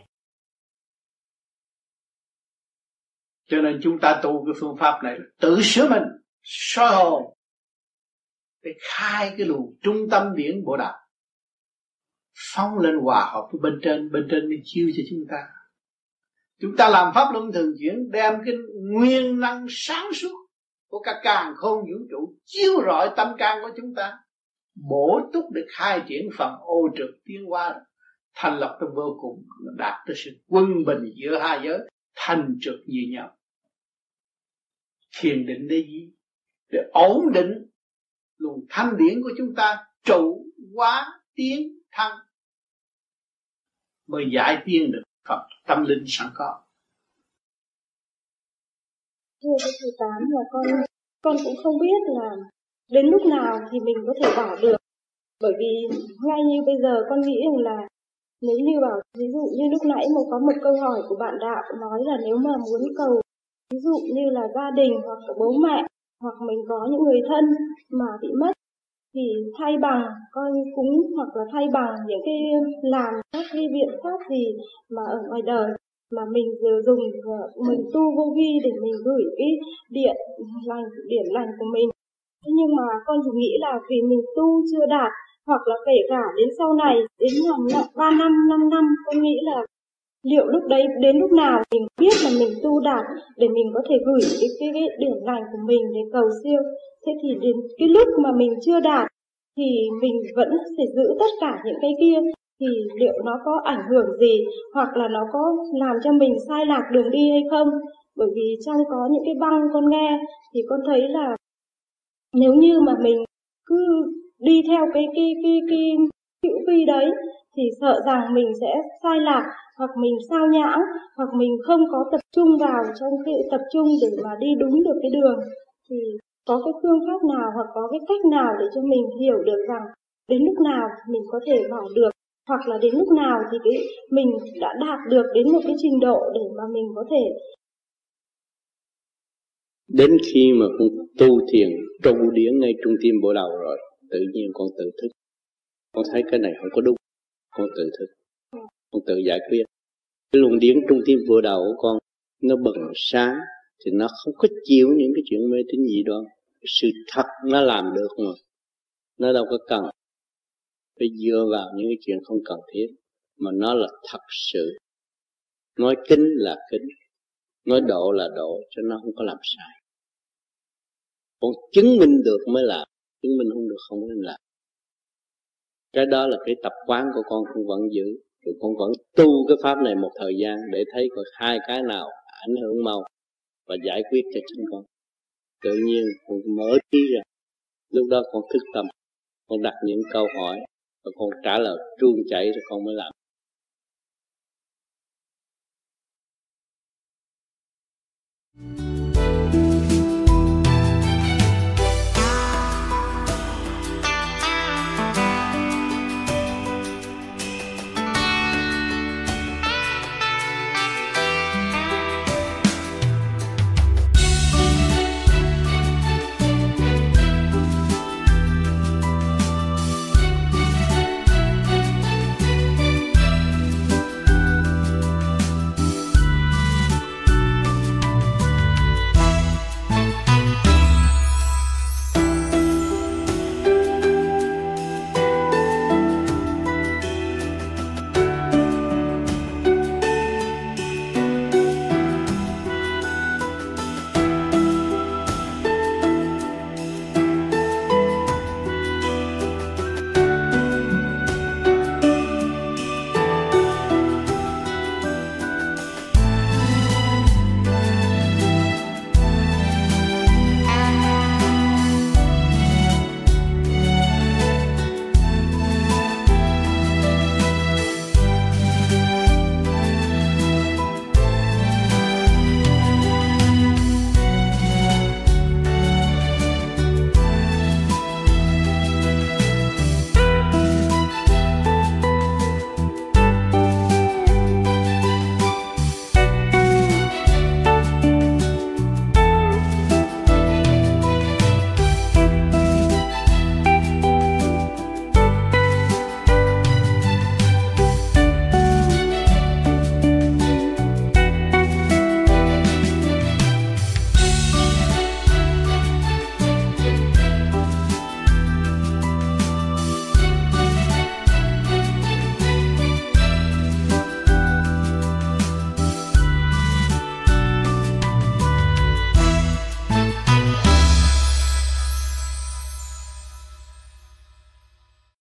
Cho nên chúng ta tu cái phương pháp này là tự sửa mình, soi hồn, để khai cái luồng trung tâm điển bộ đạo, phóng lên hòa hợp với bên trên, bên trên mới chiêu cho chúng ta. Chúng ta làm pháp luân thường chuyển, đem cái nguyên năng sáng suốt của cả càn khôn vũ trụ chiếu rọi tâm can của chúng ta, bổ túc để khai triển phần ô trực tiến hóa, thành lập trong vô cùng, đạt tới sự quân bình giữa hai giới, thành trực như nhau. Thiền định để gì? Để ổn định luồng thanh điển của chúng ta trụ hóa tiến thăng, mới giải tiên được Phật tâm linh sẵn có. Thưa thầy thứ tám là con con cũng không biết là đến lúc nào thì mình có thể bỏ được, bởi vì ngay như bây giờ con nghĩ rằng là nếu như bảo ví dụ như lúc nãy một có một câu hỏi của bạn đạo nói là nếu mà muốn cầu ví dụ như là gia đình hoặc là bố mẹ hoặc mình có những người thân mà bị mất, thì thay bằng coi cúng hoặc là thay bằng những cái làm các cái biện pháp gì mà ở ngoài đời mà mình vừa dùng mình tu vô vi để mình gửi cái điện lành điển lành của mình. Thế nhưng mà con chỉ nghĩ là vì mình tu chưa đạt, hoặc là kể cả đến sau này đến năm ba năm năm năm con nghĩ là liệu lúc đấy đến lúc nào mình biết là mình tu đạt để mình có thể gửi cái, cái, cái điểm lành của mình để cầu siêu. Thế thì đến cái lúc mà mình chưa đạt thì mình vẫn phải giữ tất cả những cái kia, thì liệu nó có ảnh hưởng gì hoặc là nó có làm cho mình sai lạc đường đi hay không? Bởi vì trong có những cái băng con nghe thì con thấy là nếu như mà mình cứ đi theo cái cái cái cái hữu vi đấy thì sợ rằng mình sẽ sai lạc, hoặc mình sao nhãng, hoặc mình không có tập trung vào trong cái tập trung để mà đi đúng được cái đường. Thì có cái phương pháp nào hoặc có cái cách nào để cho mình hiểu được rằng đến lúc nào mình có thể bỏ được, hoặc là đến lúc nào thì cái mình đã đạt được đến một cái trình độ để mà mình có thể. Đến khi mà con tu thiền trụ điển ngay trung tim bộ đầu rồi, tự nhiên con tự thức. Con thấy cái này không có đúng, con tự thức, con tự giải quyết. Cái luồng điển trung tim bộ đầu của con nó bừng sáng thì nó không có chịu những cái chuyện mê tín dị đoan. Sự thật nó làm được mà, nó đâu có cần phải dựa vào những cái chuyện không cần thiết, mà nó là thật sự. Nói kính là kính, nói độ là độ, cho nó không có làm sai. Con chứng minh được mới làm, chứng minh không được không nên làm. Cái đó là cái tập quán của con, con vẫn giữ. Rồi con vẫn tu cái pháp này một thời gian để thấy coi hai cái nào ảnh hưởng mau và giải quyết cho chính con. Tự nhiên con mở trí ra, lúc đó con thức tâm, con đặt những câu hỏi và con trả lời truông chảy rồi con mới làm. Thank you.